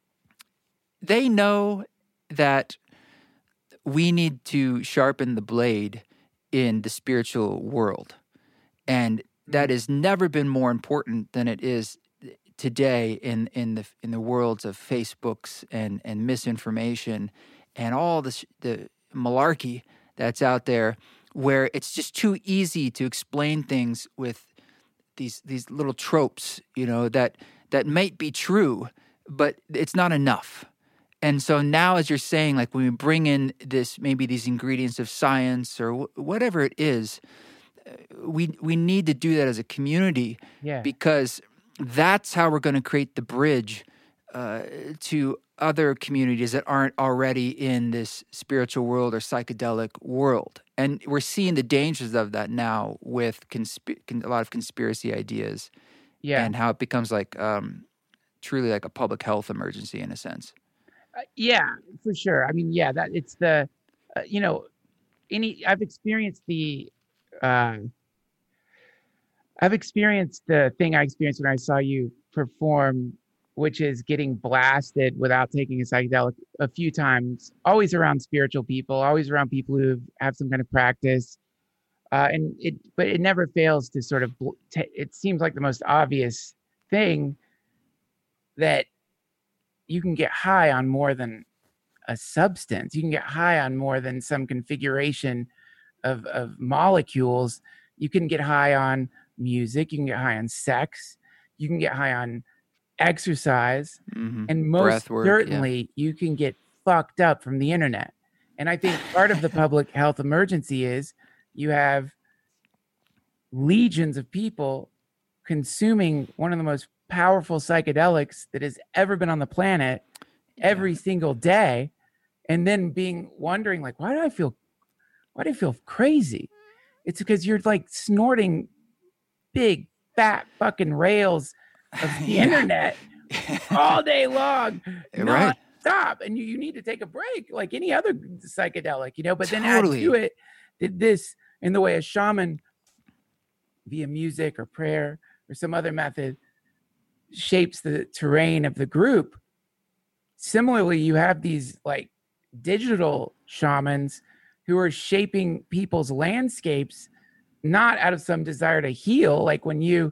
they know that we need to sharpen the blade in the spiritual world. And that has never been more important than it is today in, in the in the worlds of Facebooks and, and misinformation and all this, the malarkey that's out there, where it's just too easy to explain things with these these little tropes, you know, that that might be true, but it's not enough. And so now, as you're saying, like when we bring in this, maybe these ingredients of science or wh- whatever it is, we we need to do that as a community, Yeah. because that's how we're going to create the bridge uh, to other communities that aren't already in this spiritual world or psychedelic world. And we're seeing the dangers of that now with consp- con- a lot of conspiracy ideas, Yeah. and how it becomes like um, truly like a public health emergency in a sense. Uh, yeah, for sure. I mean, yeah, that it's the, uh, you know, any, I've experienced the, uh, I've experienced the thing I experienced when I saw you perform, which is getting blasted without taking a psychedelic a few times, always around spiritual people, always around people who have some kind of practice. Uh, and it, but it never fails to sort of, bl- t- it seems like the most obvious thing that you can get high on more than a substance. You can get high on more than some configuration of, of molecules. You can get high on music. You can get high on sex. You can get high on exercise. Mm-hmm. And most Breath work, certainly yeah. you can get fucked up from the internet. And I think part of the public health emergency is you have legions of people consuming one of the most powerful psychedelics that has ever been on the planet every Yeah. single day, and then being wondering like, why do I feel why do I feel crazy? It's because you're like snorting big fat fucking rails of the Yeah. internet all day long, Right. stop, and you, you need to take a break like any other psychedelic, you know. But then Totally. add to it that this, in the way a shaman via music or prayer or some other method shapes the terrain of the group. Similarly, you have these like digital shamans who are shaping people's landscapes, not out of some desire to heal, like when you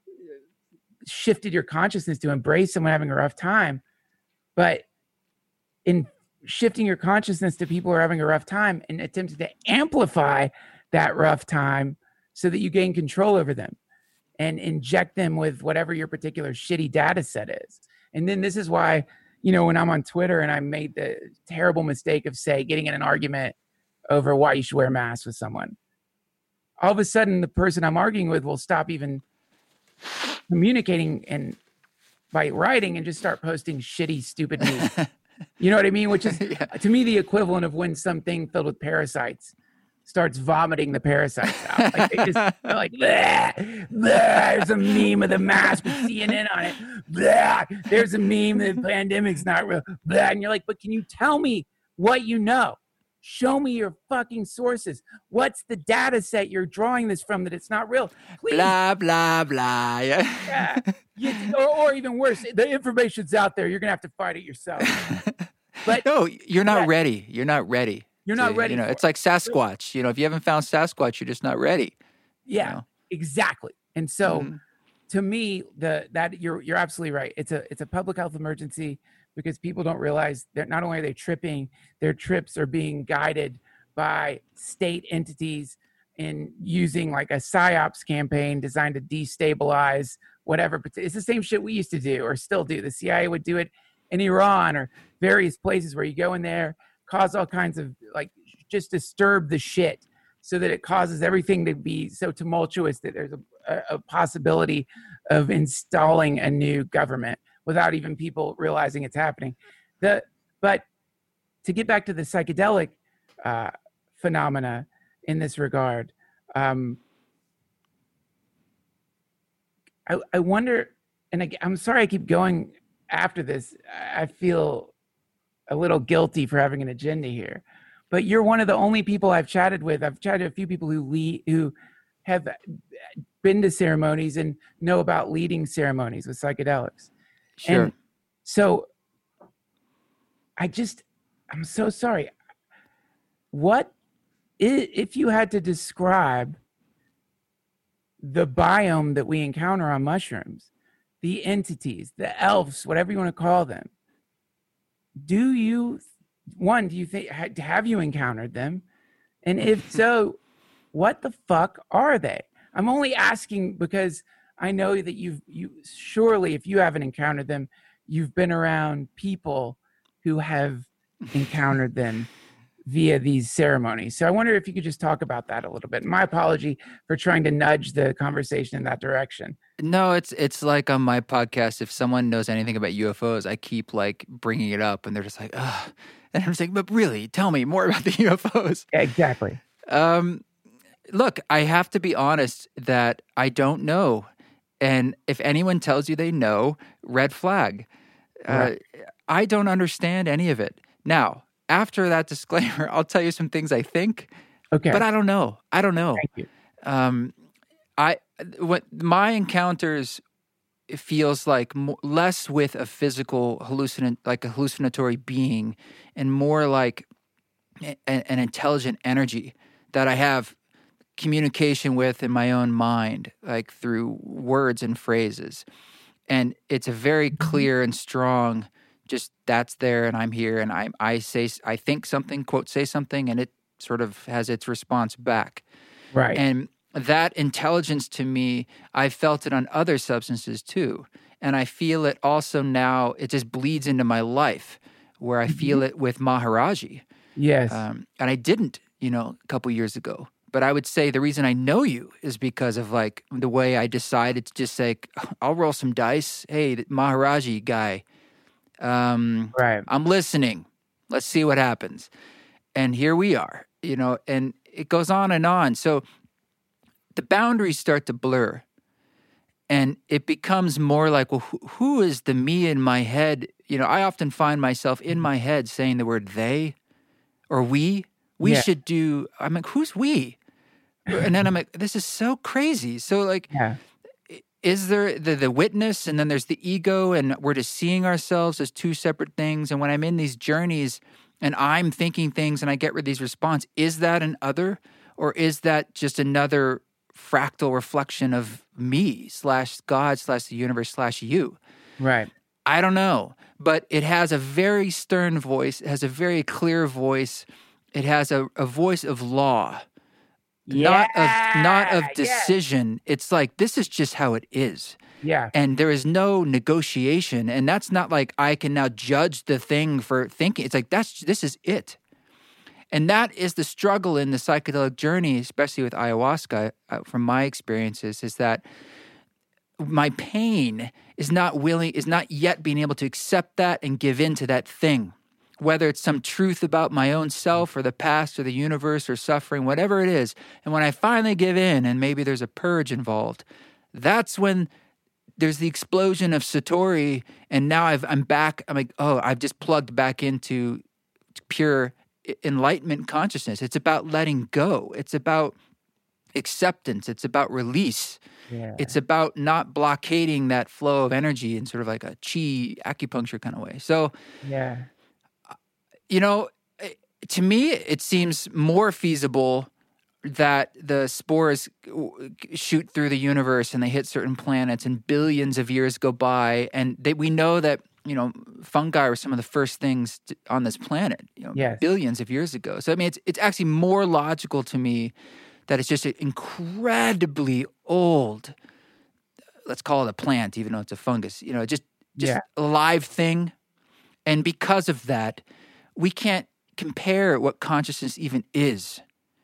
shifted your consciousness to embrace someone having a rough time, but in shifting your consciousness to people who are having a rough time and attempting to amplify that rough time so that you gain control over them and inject them with whatever your particular shitty data set is. And then this is why, you know, when I'm on Twitter and I made the terrible mistake of, say, getting in an argument over why you should wear masks with someone, all of a sudden the person I'm arguing with will stop even communicating and by writing and just start posting shitty, stupid memes. You know what I mean? Which is, yeah. to me, the equivalent of when something filled with parasites starts vomiting the parasites out. Like they just, they're like, bleh, bleh, there's a meme of the mask with C N N on it. Bleh, there's a meme that the pandemic's not real. Bleh. And you're like, but can you tell me what you know? Show me your fucking sources. What's the data set you're drawing this from that it's not real? Please. Blah, blah, blah. Yeah. Yeah. You, or, or even worse, the information's out there. You're going to have to fight it yourself. But no, you're not yeah. ready. You're not ready. You're not ready. You know, for it's like Sasquatch. You know, if you haven't found Sasquatch, you're just not ready. Yeah, you know? exactly. And so, mm. to me, the that you're you're absolutely right. It's a it's a public health emergency because people don't realize that not only are they tripping, their trips are being guided by state entities in using like a psyops campaign designed to destabilize whatever. It's the same shit we used to do or still do. The C I A would do it in Iran or various places where you go in there, cause all kinds of like just disturb the shit so that it causes everything to be so tumultuous that there's a, a possibility of installing a new government without even people realizing it's happening. The but to get back to the psychedelic uh, phenomena in this regard, um, I, I wonder, and I, I'm sorry I keep going after this. I feel a little guilty for having an agenda here, but you're one of the only people I've chatted with. I've chatted to a few people who lead, who have been to ceremonies and know about leading ceremonies with psychedelics. Sure. And so I just, I'm so sorry. What if you had to describe the biome that we encounter on mushrooms, the entities, the elves, whatever you want to call them? Do you, one, do you think, have you encountered them? And if so, what the fuck are they? I'm only asking because I know that you've, you surely, if you haven't encountered them, you've been around people who have encountered them via these ceremonies. So I wonder if you could just talk about that a little bit. My apology for trying to nudge the conversation in that direction. No, it's it's like on my podcast, if someone knows anything about U F Os, I keep like bringing it up and they're just like, ugh. And I'm saying, but really, tell me more about the U F Os. Yeah, exactly. Um, look, I have to be honest that I don't know. And if anyone tells you they know, red flag. Right. Uh, I don't understand any of it. Now, after that disclaimer, I'll tell you some things I think, okay, but I don't know. I don't know. Thank you. Um, I what my encounters it feels like more, less with a physical hallucinant, like a hallucinatory being, and more like a, an intelligent energy that I have communication with in my own mind, like through words and phrases, and it's a very clear and strong. Just that's there, and I'm here, and I I say I think something, quote say something, and it sort of has its response back, right? And that intelligence to me, I felt it on other substances too, and I feel it also now. It just bleeds into my life, where I feel it with Maharaji. Yes, um, and I didn't, you know, a couple years ago. But I would say the reason I know you is because of like the way I decided to just say, I'll roll some dice. Hey, the Maharaji guy. Um, right. I'm listening. Let's see what happens. And here we are, you know, and it goes on and on. So the boundaries start to blur and it becomes more like, well, who, who is the me in my head? You know, I often find myself in my head saying the word they or we. We yeah. should do, I'm like, who's we? And then I'm like, this is so crazy. So like, yeah. is there the, the witness and then there's the ego and we're just seeing ourselves as two separate things. And when I'm in these journeys and I'm thinking things and I get these responses, is that an other or is that just another fractal reflection of me slash God slash the universe slash you? Right. I don't know, but it has a very stern voice. It has a very clear voice. It has a, a voice of law. Yeah, not of not of decision. Yeah. It's like this is just how it is. Yeah. And there is no negotiation. And that's not like I can now judge the thing for thinking. It's like that's this is it. And that is the struggle in the psychedelic journey, especially with ayahuasca, uh, from my experiences, is that my pain is not willing, is not yet being able to accept that and give in to that thing. Whether it's some truth about my own self or the past or the universe or suffering, whatever it is. And when I finally give in and maybe there's a purge involved, that's when there's the explosion of Satori. And now I've, I'm back. I'm like, oh, I've just plugged back into pure enlightenment consciousness. It's about letting go. It's about acceptance. It's about release. Yeah. It's about not blockading that flow of energy in sort of like a chi acupuncture kind of way. So, yeah. You know, to me, it seems more feasible that the spores shoot through the universe and they hit certain planets and billions of years go by. And they, we know that, you know, fungi were some of the first things to, on this planet, you know, yes. billions of years ago. So, I mean, it's it's actually more logical to me that it's just an incredibly old, let's call it a plant, even though it's a fungus, you know, just, just yeah. a live thing. And because of that, we can't compare what consciousness even is.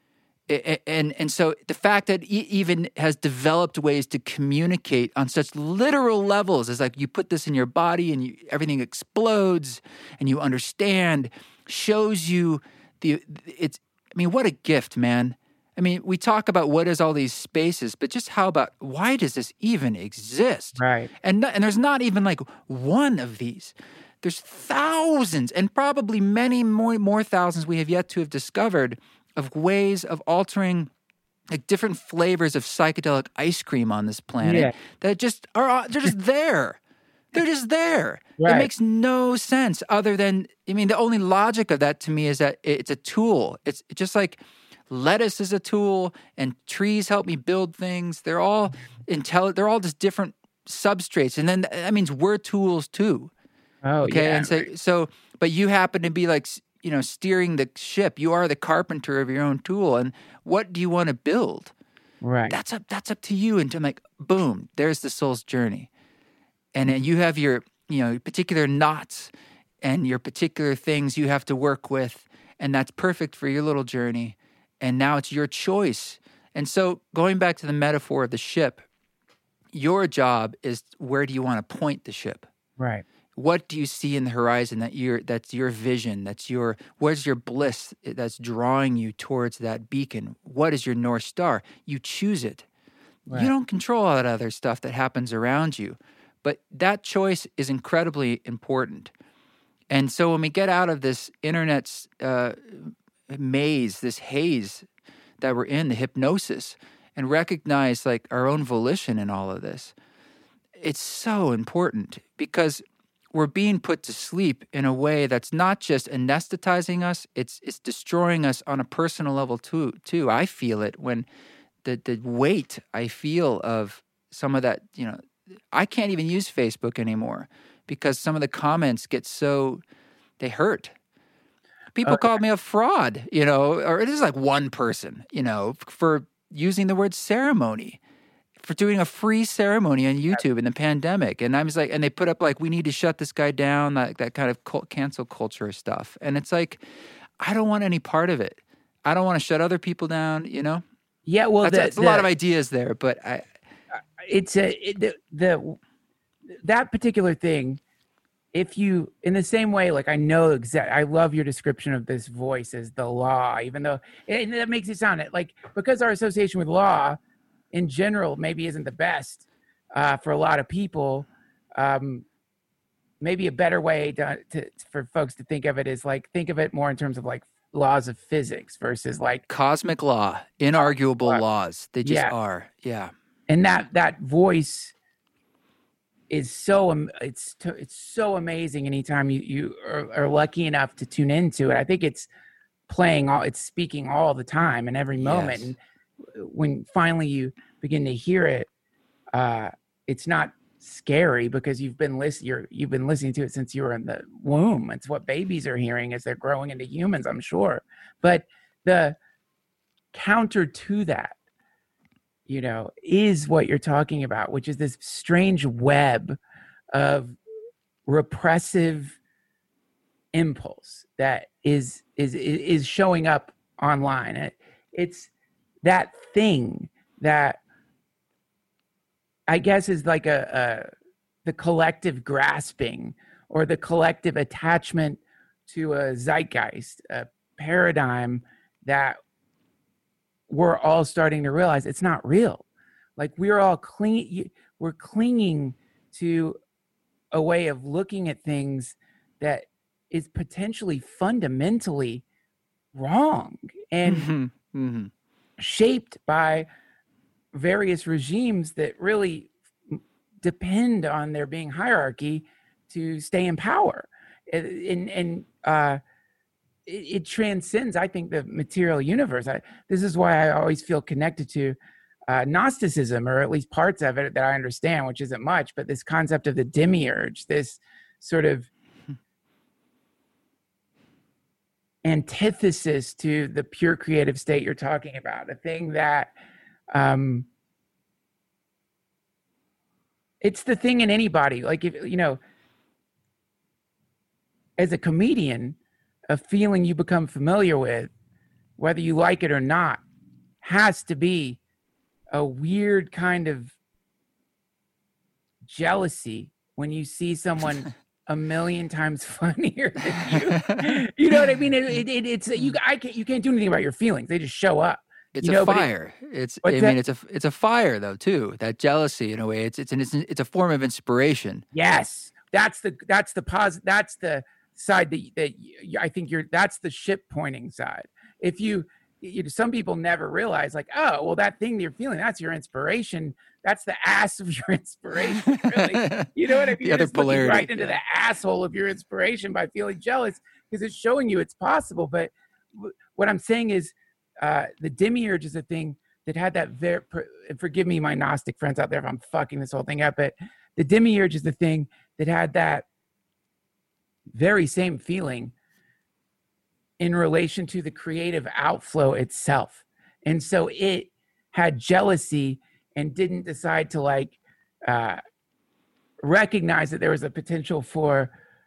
And and so the fact that it even has developed ways to communicate on such literal levels is like you put this in your body and you, everything explodes and you understand, shows you the, it's, I mean, what a gift, man. I mean, we talk about what is all these spaces, but just how about, why does this even exist? Right. And, and there's not even like one of these. There's thousands and probably many more, more thousands we have yet to have discovered of ways of altering like different flavors of psychedelic ice cream on this planet yeah. that just are, they're just there. They're just there. Right. It makes no sense other than, I mean, the only logic of that to me is that it's a tool. It's just like lettuce is a tool and trees help me build things. They're all intelli- They're all just different substrates. And then that means we're tools too. Oh, okay. yeah. And so, so, but you happen to be like, you know, steering the ship. You are the carpenter of your own tool. And what do you want to build? Right. That's up, that's up to you. And to like, boom, there's the soul's journey. And then you have your, you know, particular knots and your particular things you have to work with, and that's perfect for your little journey. And now it's your choice. And so going back to the metaphor of the ship, your job is, where do you want to point the ship? Right. What do you see in the horizon that you're, that's your vision? That's your, where's your bliss that's drawing you towards that beacon? What is your North Star? You choose it. Right. You don't control all that other stuff that happens around you. But that choice is incredibly important. And so when we get out of this internet's uh, maze, this haze that we're in, the hypnosis, and recognize like our own volition in all of this, it's so important, because we're being put to sleep in a way that's not just anesthetizing us, it's it's destroying us on a personal level too. Too. I feel it when the the weight I feel of some of that, you know, I can't even use Facebook anymore because some of the comments get so, they hurt. People uh, called me a fraud, you know, or it is like one person, you know, for using the word ceremony, for doing a free ceremony on YouTube in the pandemic. And I was like, and they put up like, we need to shut this guy down, that, that kind of cult, cancel culture stuff. And it's like, I don't want any part of it. I don't want to shut other people down, you know? Yeah, well, that's, the, that's a the, lot of ideas there, but I... It's a, it, the, the, that particular thing, if you, in the same way, like I know exact, I love your description of this voice as the law, even though it, that makes it sound like, because our association with law in general maybe isn't the best uh, for a lot of people. Um, maybe a better way to, to, for folks to think of it is like, think of it more in terms of like laws of physics versus like cosmic law, inarguable law. laws. They just yeah. are. Yeah. And that, that voice is so, it's, it's so amazing. Anytime you, you are, are lucky enough to tune into it, I think it's playing all, it's speaking all the time and every moment. Yes. And when finally you begin to hear it, uh, it's not scary because you've been listening, you're, you've been listening to it since you were in the womb. It's what babies are hearing as they're growing into humans, I'm sure. But the counter to that, you know, is what you're talking about, which is this strange web of repressive impulse that is is is showing up online. It, it's that thing that I guess is like a, a the collective grasping or the collective attachment to a zeitgeist, a paradigm that we're all starting to realize it's not real. Like we're all cling, we're clinging to a way of looking at things that is potentially fundamentally wrong and mm-hmm. Mm-hmm. shaped by various regimes that really depend on there being hierarchy to stay in power. And, and, and uh, it, it transcends, I think, the material universe. I, this is why I always feel connected to uh, Gnosticism, or at least parts of it that I understand, which isn't much, but this concept of the demiurge, this sort of antithesis to the pure creative state you're talking about, a thing that um, it's the thing in anybody. Like, if you know, as a comedian, a feeling you become familiar with, whether you like it or not, has to be a weird kind of jealousy when you see someone a million times funnier than you. You know what I mean? It, it, it, it's you. I can't. You can't do anything about your feelings. They just show up. It's you a know, fire. It, it's. I that? mean, it's a. It's a fire though too. That jealousy, in a way, it's. It's an. It's, it's a form of inspiration. Yes, that's the. That's the pos. That's the side that that I think you're. That's the ship pointing side. If you. You know, some people never realize, like, oh, well, that thing you're feeling, that's your inspiration. That's the ass of your inspiration, really. You know what I mean? The other polarity. Right into the asshole of your inspiration by feeling jealous because it's showing you it's possible. But what I'm saying is uh, the demiurge is a thing that had that very, forgive me, my Gnostic friends out there if I'm fucking this whole thing up, but the demiurge is the thing that had that very same feeling in relation to the creative outflow itself. And so it had jealousy and didn't decide to like uh, recognize that there was a potential for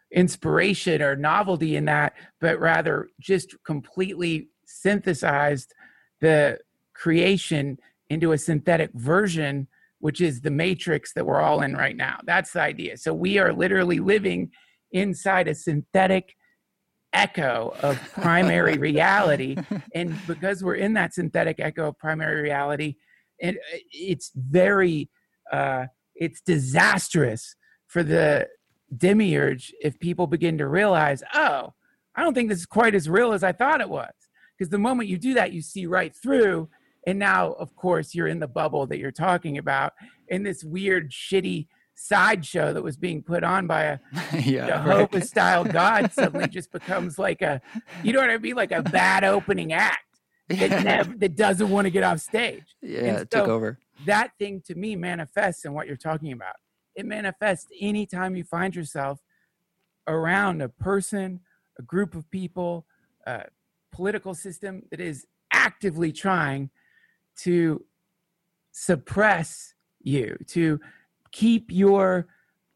inspiration or novelty in that, but rather just completely synthesized the creation into a synthetic version, which is the matrix that we're all in right now. That's the idea. So we are literally living inside a synthetic echo of primary reality. And because we're in that synthetic echo of primary reality, it, it's very, uh, it's disastrous for the demiurge if people begin to realize, oh, I don't think this is quite as real as I thought it was. Because the moment you do that, you see right through. And now, of course, you're in the bubble that you're talking about, in this weird, shitty sideshow that was being put on by a yeah, Jehovah-style right. God suddenly just becomes like a, you know what I mean, like a bad opening act that, never, that doesn't want to get off stage. Yeah, and it so took over. That thing to me manifests in what you're talking about. It manifests anytime you find yourself around a person, a group of people, a political system that is actively trying to suppress you, to keep your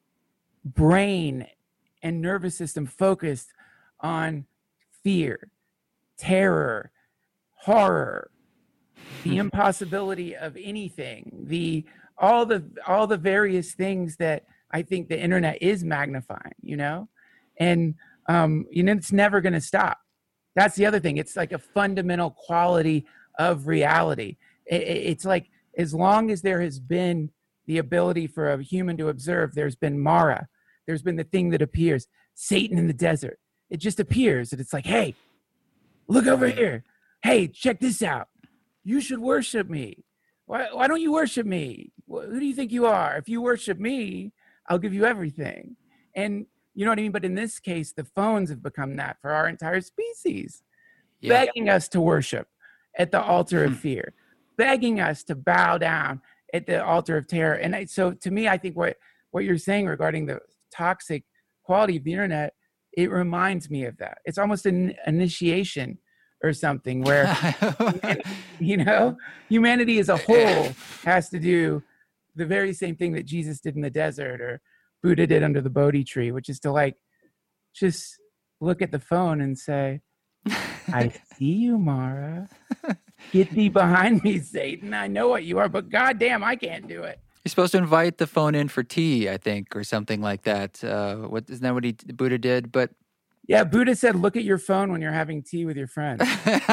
brain and nervous system focused on fear, terror, horror, the impossibility of anything, the all the all the various things that I think the internet is magnifying, you know, and um, you know, it's never going to stop. That's the other thing. It's like a fundamental quality of reality. It, it, it's like as long as there has been the ability for a human to observe, there's been Mara. There's been the thing that appears, Satan in the desert. It just appears, and it's like, hey, look over here. Hey, check this out. You should worship me. Why, why don't you worship me? Who do you think you are? If you worship me, I'll give you everything. And you know what I mean? But in this case, the phones have become that for our entire species, yeah. begging us to worship at the altar of fear, begging us to bow down at the altar of terror. And I, so to me, I think what, what you're saying regarding the toxic quality of the internet, it reminds me of that. It's almost an initiation or something where, humanity, you know, humanity as a whole has to do the very same thing that Jesus did in the desert or Buddha did under the Bodhi tree, which is to like, just look at the phone and say, I see you, Mara. Get thee behind me, Satan. I know what you are, but goddamn, I can't do it. You're supposed to invite the phone in for tea, I think, or something like that. Uh, what isn't that what he Buddha did? But yeah, Buddha said, look at your phone when you're having tea with your friends.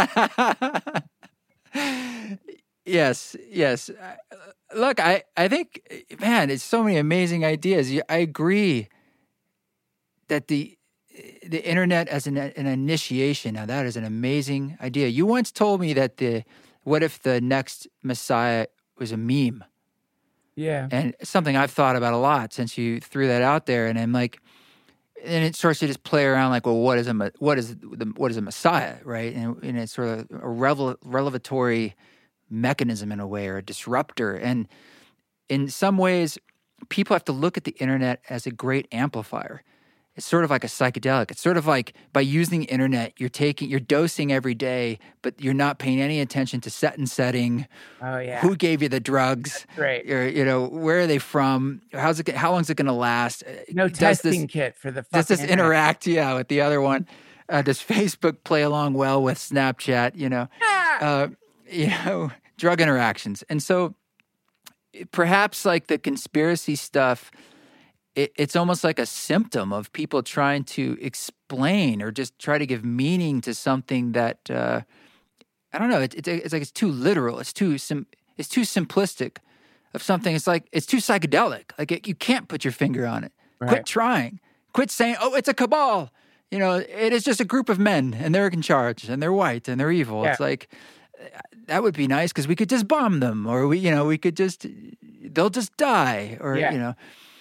yes, yes. Look, I, I think, man, it's so many amazing ideas. I agree that the the internet as an, an initiation, now that is an amazing idea. You once told me that the what if the next Messiah was a meme? Yeah. And it's something I've thought about a lot since you threw that out there. And I'm like, and it starts to just play around like, well, what is a what is the what is a Messiah, right? And, and it's sort of a revel, revelatory mechanism in a way, or a disruptor. And in some ways, people have to look at the internet as a great amplifier. It's sort of like a psychedelic. It's sort of like by using the internet, you're taking, you're dosing every day, but you're not paying any attention to set and setting. Oh yeah. Who gave you the drugs? That's right. Or, you know, where are they from? How's it? How long is it going to last? No does testing this, kit for the. Does this internet. interact? Yeah, with the other one. Uh, does Facebook play along well with Snapchat? You know, Ah! uh, you know, drug interactions, and so perhaps like the conspiracy stuff. It, it's almost like a symptom of people trying to explain or just try to give meaning to something that uh, I don't know. It, it, it's like it's too literal. It's too sim, It's too simplistic of something. It's like it's too psychedelic. Like it, you can't put your finger on it. Right. Quit trying. Quit saying, "Oh, it's a cabal." You know, it is just a group of men, and they're in charge, and they're white, and they're evil. Yeah. It's like that would be nice because we could just bomb them, or we, you know, we could just they'll just die, or yeah. you know.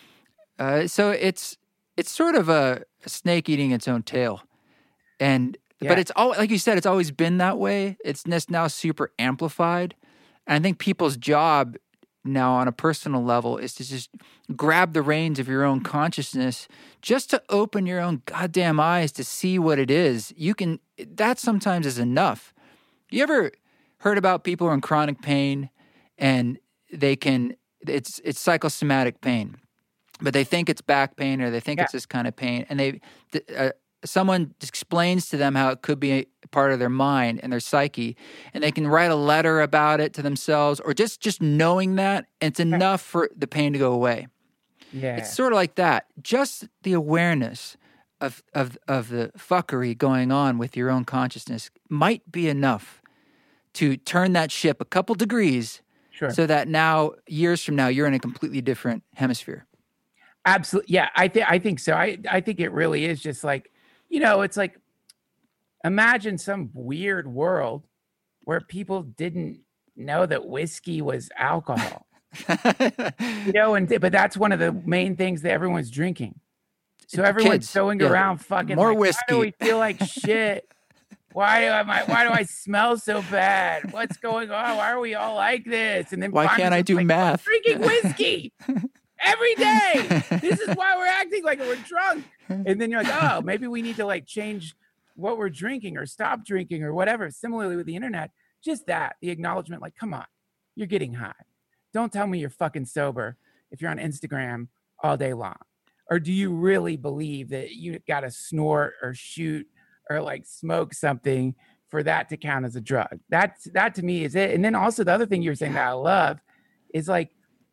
Uh, so it's it's sort of a, a snake eating its own tail, and yeah. but it's all like you said, it's always been that way. It's just now super amplified, and I think people's job now on a personal level is to just grab the reins of your own consciousness, just to open your own goddamn eyes to see what it is. You can that sometimes is enough. You ever heard about people who are in chronic pain, and they can it's it's psychosomatic pain. but they think it's back pain or they think Yeah. it's this kind of pain. And they, th- uh, someone explains to them how it could be a part of their mind and their psyche, and they can write a letter about it to themselves, or just, just knowing that it's enough for the pain to go away. Yeah. It's sort of like that. Just the awareness of, of, of the fuckery going on with your own consciousness might be enough to turn that ship a couple degrees, Sure. so that now, years from now, you're in a completely different hemisphere. Absolutely. Yeah, I think I think so. I I think it really is just like, you know, it's like, imagine some weird world where people didn't know that whiskey was alcohol. You know, and but that's one of the main things that everyone's drinking. So everyone's Kids, going yeah. around fucking More like, whiskey. Why do we feel like shit? Why do I my, why do I smell so bad? What's going on? Why are we all like this? And then Why finally can't I it's do like, math? "We're drinking whiskey every day. This is why we're acting like we're drunk." And then you're like, oh, maybe we need to like change what we're drinking or stop drinking or whatever. Similarly with the internet, just that, the acknowledgement, like, come on, you're getting high. Don't tell me you're fucking sober if you're on Instagram all day long. Or do you really believe that you got to snort or shoot or like smoke something for that to count as a drug? That's, that to me is it. And then also the other thing you were saying that I love is like,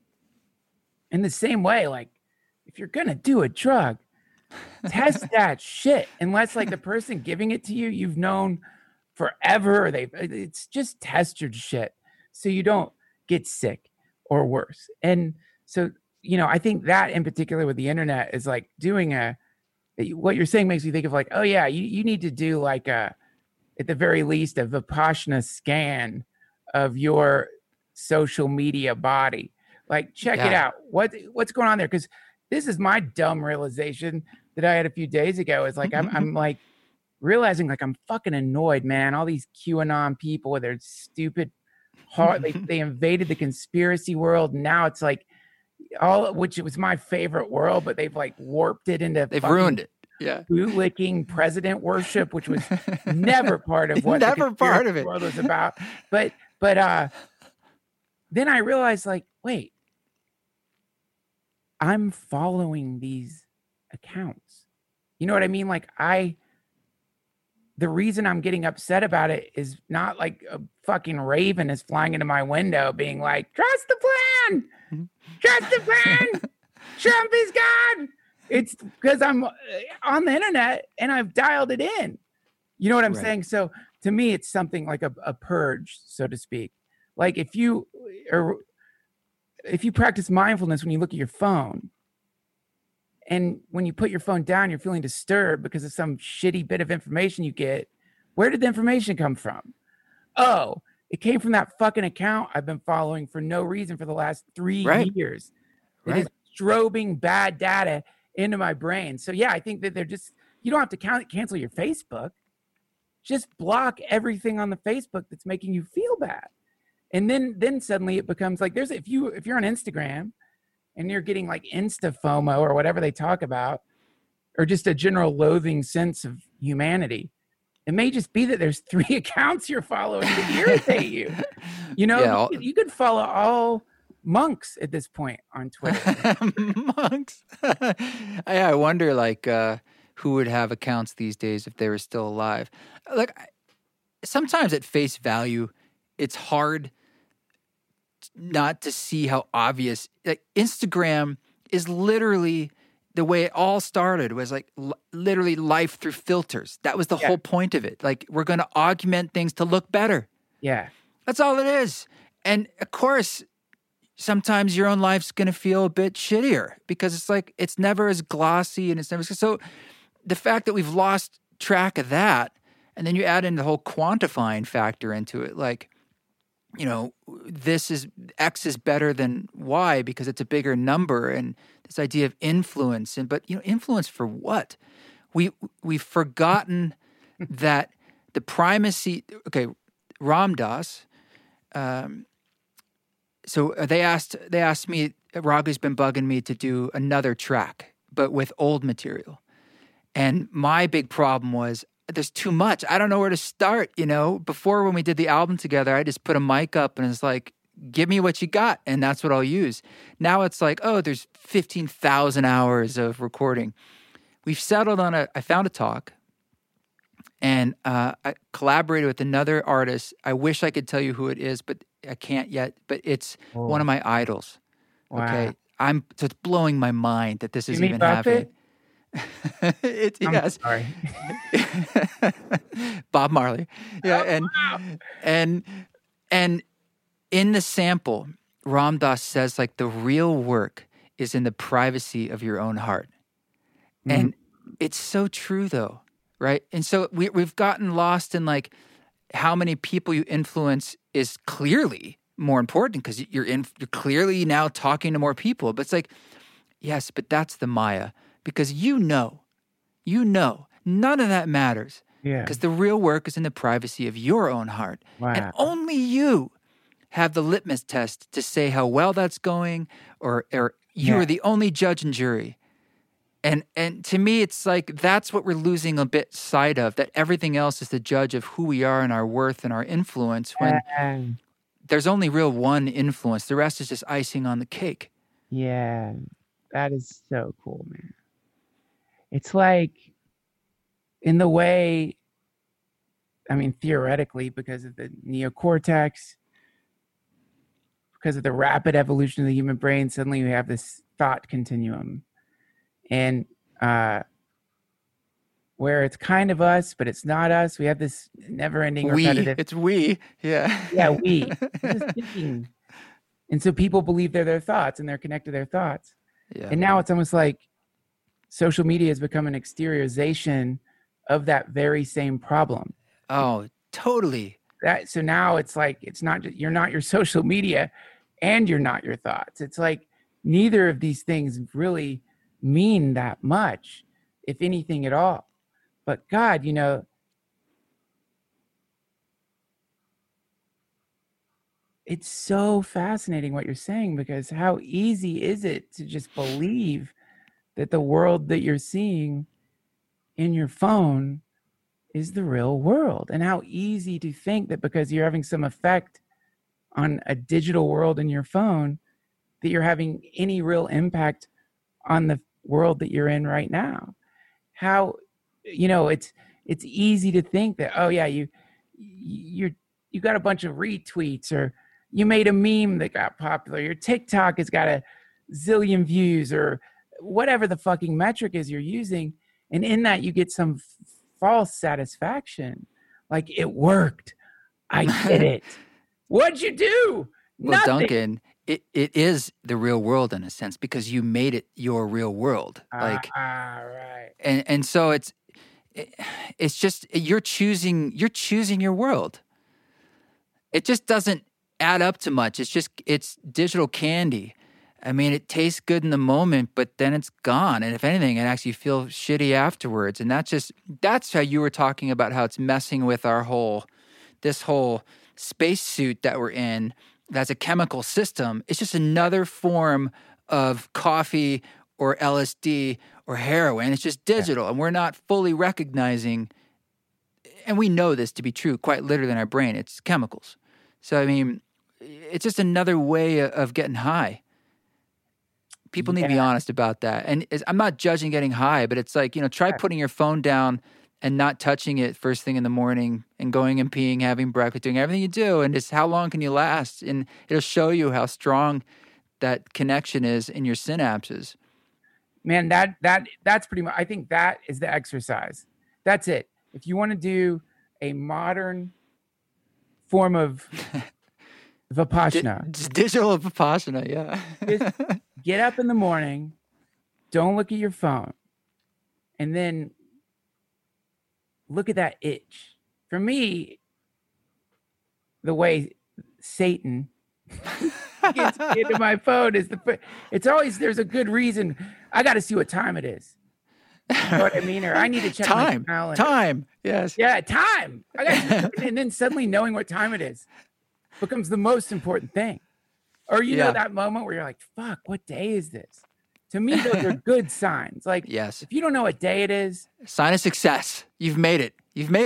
in the same way, like, if you're going to do a drug, test that shit. Unless like the person giving it to you, you've known forever, or they it's just test your shit so you don't get sick or worse. And so, you know, I think that in particular with the internet is like doing a, what you're saying makes me think of like, oh yeah, you, you need to do like a, at the very least, a Vipassana scan of your social media body. Like, check it Yeah. out. What what's going on there? Because this is my dumb realization that I had a few days ago. Is like I'm I'm like realizing like I'm fucking annoyed, man. All these QAnon people with their stupid heart, they they invaded the conspiracy world. And now it's like all, which was my favorite world, but they've like warped it into They've fucking ruined it. Yeah. bootlicking president worship, which was never part of what Never the part of conspiracy it. world was about. But but uh then I realized like, wait, I'm following these accounts. You know what I mean? Like I, the reason I'm getting upset about it is not like a fucking raven is flying into my window being like, trust the plan, trust the plan, Trump is God. It's because I'm on the internet and I've dialed it in. You know what I'm Right. saying? So to me, it's something like a, a purge, so to speak. Like if you, or if you practice mindfulness when you look at your phone, and when you put your phone down, you're feeling disturbed because of some shitty bit of information you get. Where did the information come from? Oh, it came from that fucking account I've been following for no reason for the last three Right. years. It Right. is strobing bad data into my brain. So yeah, I think that they're just, you don't have to count, cancel your Facebook. Just block everything on the Facebook that's making you feel bad. And then then suddenly it becomes like there's, if you if you're on Instagram and you're getting like Insta FOMO or whatever they talk about, or just a general loathing sense of humanity, it may just be that there's three accounts you're following that irritate you. You know, Yeah, you, all- could, you could follow all monks at this point on Twitter. Monks. I, I wonder, like, uh, who would have accounts these days if they were still alive. Like, I- sometimes at face value, it's hard not to see how obvious. Like, Instagram is literally the way it all started. Was like l- literally life through filters. That was the Yeah. whole point of it. Like, we're going to augment things to look better. Yeah. That's all it is. And of course, sometimes your own life's going to feel a bit shittier because it's like, it's never as glossy and it's never, so the fact that we've lost track of that, and then you add in the whole quantifying factor into it, like, you know, this is, X is better than Y because it's a bigger number, and this idea of influence, and, but, you know, influence for what? We, we've forgotten that the primacy, okay, Ram Dass, um, so they asked, they asked me, Raghu's been bugging me to do another track, but with old material. And my big problem was there's too much. I don't know where to start, you know? Before when we did the album together, I just put a mic up and it's like, give me what you got, and that's what I'll use. Now it's like, oh, there's fifteen thousand hours of recording. We've settled on a, I found a talk, and uh, I collaborated with another artist. I wish I could tell you who it is, but I can't yet. But it's Oh. one of my idols. Wow. Okay, I'm. So it's blowing my mind that this is Jimmy even Buffett? happening. it, I'm yes, sorry. Bob Marley. Yeah, Oh, and wow. and and in the sample, Ram Dass says like the real work is in the privacy of your own heart. Mm-hmm. And it's so true though, right? And so we, we've gotten lost in like how many people you influence is clearly more important because you're in, you're clearly now talking to more people. But it's like, yes, but that's the Maya because you know, you know, none of that matters Yeah. because the real work is in the privacy of your own heart. Wow. And only you have the litmus test to say how well that's going or, or you Yeah. are the only judge and jury. And and to me, it's like that's what we're losing a bit sight of, that everything else is the judge of who we are and our worth and our influence when And- there's only real one influence. The rest is just icing on the cake. Yeah, that is so cool, man. It's like in the way, I mean, theoretically, because of the neocortex, because of the rapid evolution of the human brain, suddenly we have this thought continuum. And uh, where it's kind of us, but it's not us. We have this never-ending We, repetitive. it's we, yeah. Yeah, we. It's just thinking. And so people believe they're their thoughts and they're connected to their thoughts. Yeah. And now it's almost like social media has become an exteriorization of that very same problem. Oh, totally. That so now it's like it's not just, you're not your social media and you're not your thoughts. It's like neither of these things really mean that much, if anything at all. But God, you know, it's so fascinating what you're saying, because how easy is it to just believe that the world that you're seeing in your phone is the real world, and how easy to think that because you're having some effect on a digital world in your phone that you're having any real impact on the world that you're in right now. How, you know, it's it's easy to think that, oh yeah, you you're you got a bunch of retweets, or you made a meme that got popular, your TikTok has got a zillion views, or whatever the fucking metric is you're using, and in that you get some f- false satisfaction, like it worked, I did it. What'd you do? Well, Nothing. Duncan, it, it is the real world in a sense because you made it your real world. Like, ah, right. and and so it's it, it's just you're choosing you're choosing your world. It just doesn't add up to much. It's just it's digital candy. I mean, it tastes good in the moment, but then it's gone. And if anything, it actually feels shitty afterwards. And that's just that's how you were talking about how it's messing with our whole this whole spacesuit that we're in. That's a chemical system. It's just another form of coffee or L S D or heroin. It's just digital, yeah. And we're not fully recognizing, and we know this to be true, quite literally in our brain. It's chemicals. So, I mean, it's just another way of getting high. People need yeah. to be honest about that. And I'm not judging getting high, but it's like, you know, try putting your phone down and not touching it first thing in the morning and going and peeing, having breakfast, doing everything you do. And just how long can you last? And it'll show you how strong that connection is in your synapses. Man, that that that's pretty much, I think that is the exercise. That's it. If you want to do a modern form of Vipassana. D- digital Vipassana, yeah. Just get up in the morning, don't look at your phone, and then look at that itch. For me, the way Satan gets into my phone is the it's always there's a good reason. I got to see what time it is. You know what I mean? Or I need to check time. my calendar. Time. Yes. Yeah, time. I got and then suddenly knowing what time it is becomes the most important thing. Or you yeah. know that moment where you're like, "Fuck, what day is this?" To me, those are good signs. Like, yes. if you don't know what day it is, sign of success. You've made it. You've made it.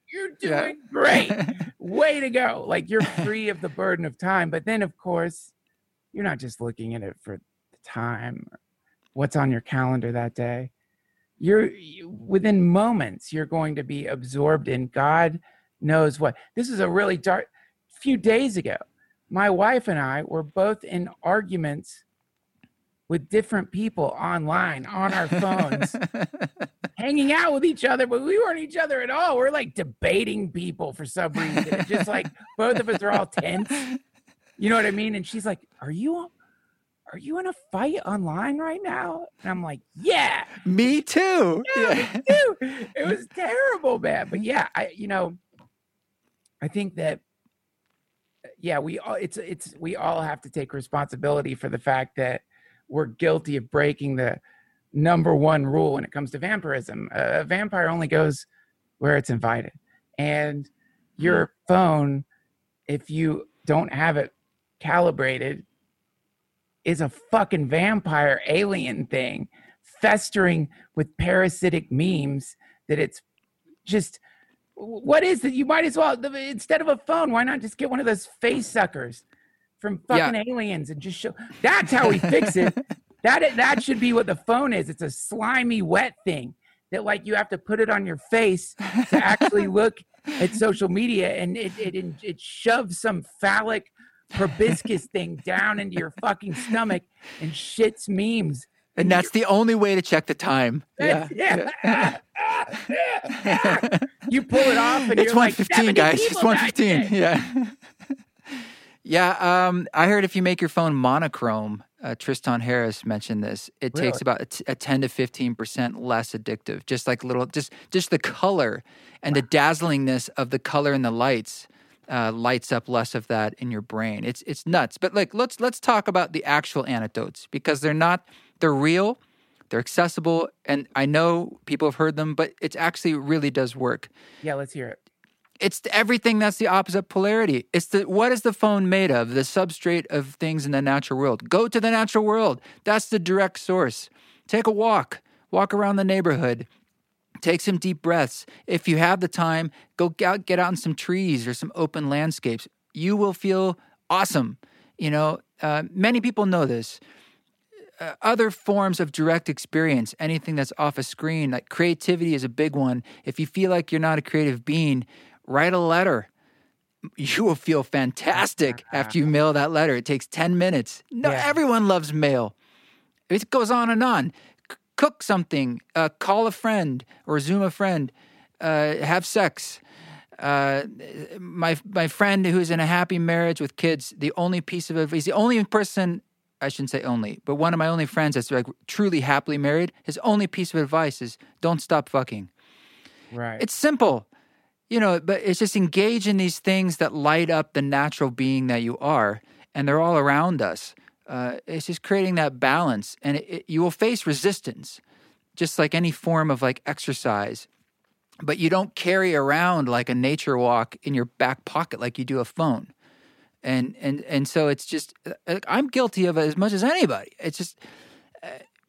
You're doing yeah. great. Way to go. Like, you're free of the burden of time. But then, of course, you're not just looking at it for the time or what's on your calendar that day. You're you, within moments, you're going to be absorbed in God knows what. This is a really dark few days ago. My wife and I were both in arguments with different people online on our phones, hanging out with each other, but we weren't each other at all. We're like debating people for some reason. It's just like both of us are all tense. You know what I mean? And she's like, are you are you in a fight online right now? And I'm like, yeah. Me too. Yeah, yeah. me too. It was terrible, man. But yeah, I you know, I think that yeah, we all it's it's we all have to take responsibility for the fact that we're guilty of breaking the number one rule when it comes to vampirism. Uh, a vampire only goes where it's invited. And your phone, if you don't have it calibrated, is a fucking vampire alien thing festering with parasitic memes that it's just, what is it? You might as well, instead of a phone, why not just get one of those face suckers from fucking yeah. aliens and just show? That's how we fix it. That that should be what the phone is. It's a slimy, wet thing that, like, you have to put it on your face to actually look at social media, and it it it shoves some phallic proboscis thing down into your fucking stomach and shits memes. And that's the only way to check the time. Yeah. yeah. You pull it off and it's you're one fifteen, like, guys. It's one fifteen. Yeah. Yeah. Um, I heard if you make your phone monochrome, uh, Tristan Harris mentioned this, it really? takes about a, t- a ten to fifteen percent less addictive. Just like little, just, just the color and wow. the dazzlingness of the color and the lights uh, lights up less of that in your brain. It's, it's nuts. But like, let's, let's talk about the actual antidotes, because they're not, they're real. They're accessible, and I know people have heard them, but it actually really does work. Yeah, let's hear it. It's everything that's the opposite polarity. It's the what is the phone made of? The substrate of things in the natural world. Go to the natural world. That's the direct source. Take a walk. Walk around the neighborhood. Take some deep breaths. If you have the time, go out, get out in some trees or some open landscapes. You will feel awesome. You know, uh, many people know this. Uh, other forms of direct experience, anything that's off a screen, like creativity is a big one. If you feel like you're not a creative being, write a letter. You will feel fantastic after you mail that letter. It takes ten minutes. No, yeah. Everyone loves mail. It goes on and on. C- cook something, uh, call a friend or Zoom a friend, uh, have sex. Uh, my my friend who's in a happy marriage with kids, the only piece of advice, the only person, I shouldn't say only, but one of my only friends that's like truly happily married, his only piece of advice is don't stop fucking. Right. It's simple, you know, but it's just engage in these things that light up the natural being that you are, and they're all around us. Uh, it's just creating that balance, and it, it, you will face resistance, just like any form of like exercise, but you don't carry around like a nature walk in your back pocket like you do a phone. And and and so it's just, I'm guilty of it as much as anybody. It's just, uh,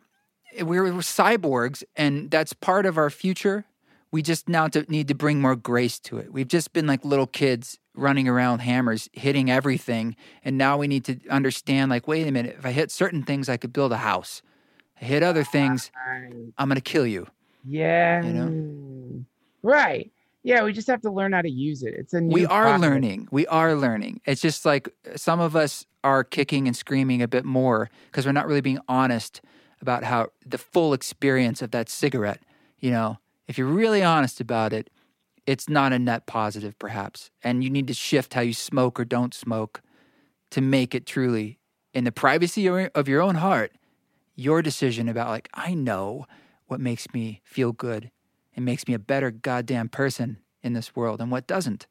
we're, we're cyborgs, and that's part of our future. We just now to, need to bring more grace to it. We've just been like little kids running around hammers, hitting everything. And now we need to understand, like, wait a minute, if I hit certain things, I could build a house. I hit other things, I'm going to kill you. Yeah. You know? Right. Yeah, we just have to learn how to use it. It's a new We are process. learning. We are learning. It's just like some of us are kicking and screaming a bit more because we're not really being honest about how the full experience of that cigarette, you know, if you're really honest about it, it's not a net positive perhaps. And you need to shift how you smoke or don't smoke to make it truly in the privacy of your own heart, your decision about like, I know what makes me feel good. It makes me a better goddamn person in this world, and what doesn't.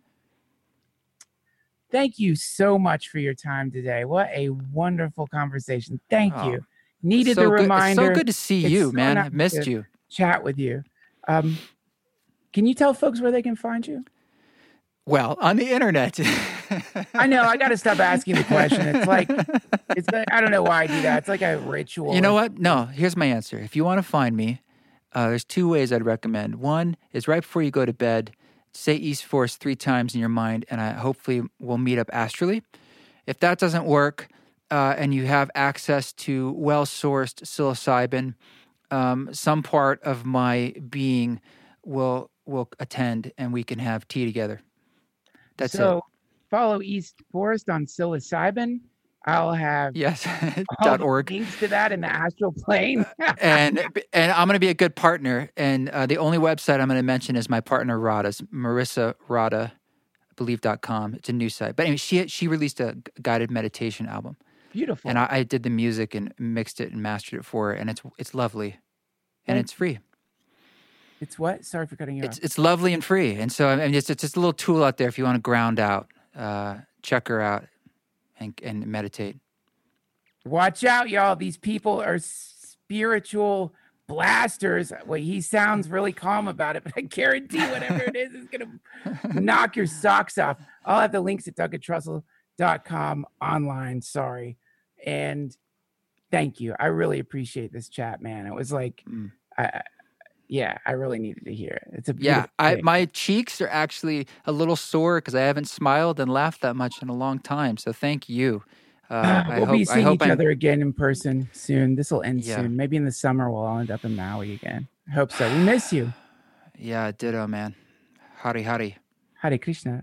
Thank you so much for your time today. What a wonderful conversation. Thank oh, you. Needed so the good. reminder. It's so good to see it's you, so man. nice I've missed you. Chat with you. Um, can you tell folks where they can find you? Well, on the internet. I know. I got to stop asking the question. It's like, it's like, I don't know why I do that. It's like a ritual. You know what? No, here's my answer. If you want to find me, Uh, there's two ways I'd recommend. One is right before you go to bed, say East Forest three times in your mind, and I hopefully we'll meet up astrally. If that doesn't work, uh, and you have access to well-sourced psilocybin, um, some part of my being will will attend, and we can have tea together. That's so, it. Follow East Forest on psilocybin. I'll have yes all dot org the links to that in the astral plane. and and I'm going to be a good partner. And uh, the only website I'm going to mention is my partner Rada's, Marissa Rada, I believe dot com. It's a new site. But anyway, she she released a guided meditation album. Beautiful. And I, I did the music and mixed it and mastered it for her, and it's it's lovely, and Thank it's free. It's what? Sorry for cutting you It's off. it's lovely and free, and so I mean, it's it's just a little tool out there if you want to ground out. Uh, check her out and and meditate. Watch out, y'all. These people are spiritual blasters. Well, he sounds really calm about it, but I guarantee whatever it is is going to knock your socks off. I'll have the links at Doug Trussell dot com online. Sorry. And thank you. I really appreciate this chat, man. It was like, mm. I, yeah, I really needed to hear it. It's a yeah. I thing. My cheeks are actually a little sore because I haven't smiled and laughed that much in a long time. So thank you. Uh, we'll I hope, be seeing I hope each I'm, other again in person soon. This will end yeah. soon. Maybe in the summer we'll all end up in Maui again. I hope so. We miss you. Yeah, ditto, man. Hari Hari. Hare Krishna.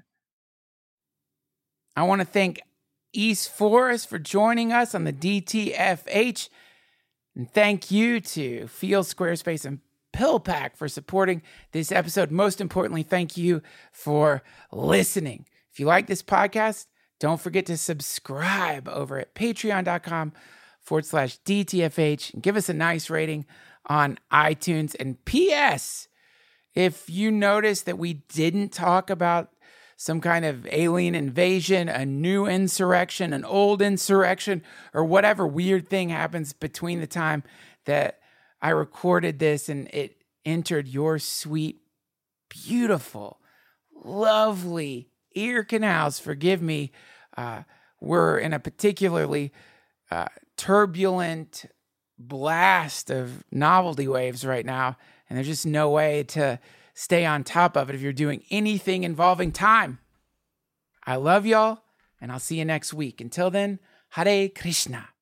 I want to thank East Forest for joining us on the D T F H. And thank you to Field Squarespace and PillPack for supporting this episode. Most importantly, thank you for listening. If you like this podcast, don't forget to subscribe over at patreon.com forward slash DTFH and give us a nice rating on iTunes. And P S, if you notice that we didn't talk about some kind of alien invasion, a new insurrection, an old insurrection, or whatever weird thing happens between the time that I recorded this and it entered your sweet, beautiful, lovely ear canals, forgive me. Uh, we're in a particularly uh, turbulent blast of novelty waves right now, and there's just no way to stay on top of it if you're doing anything involving time. I love y'all, and I'll see you next week. Until then, Hare Krishna.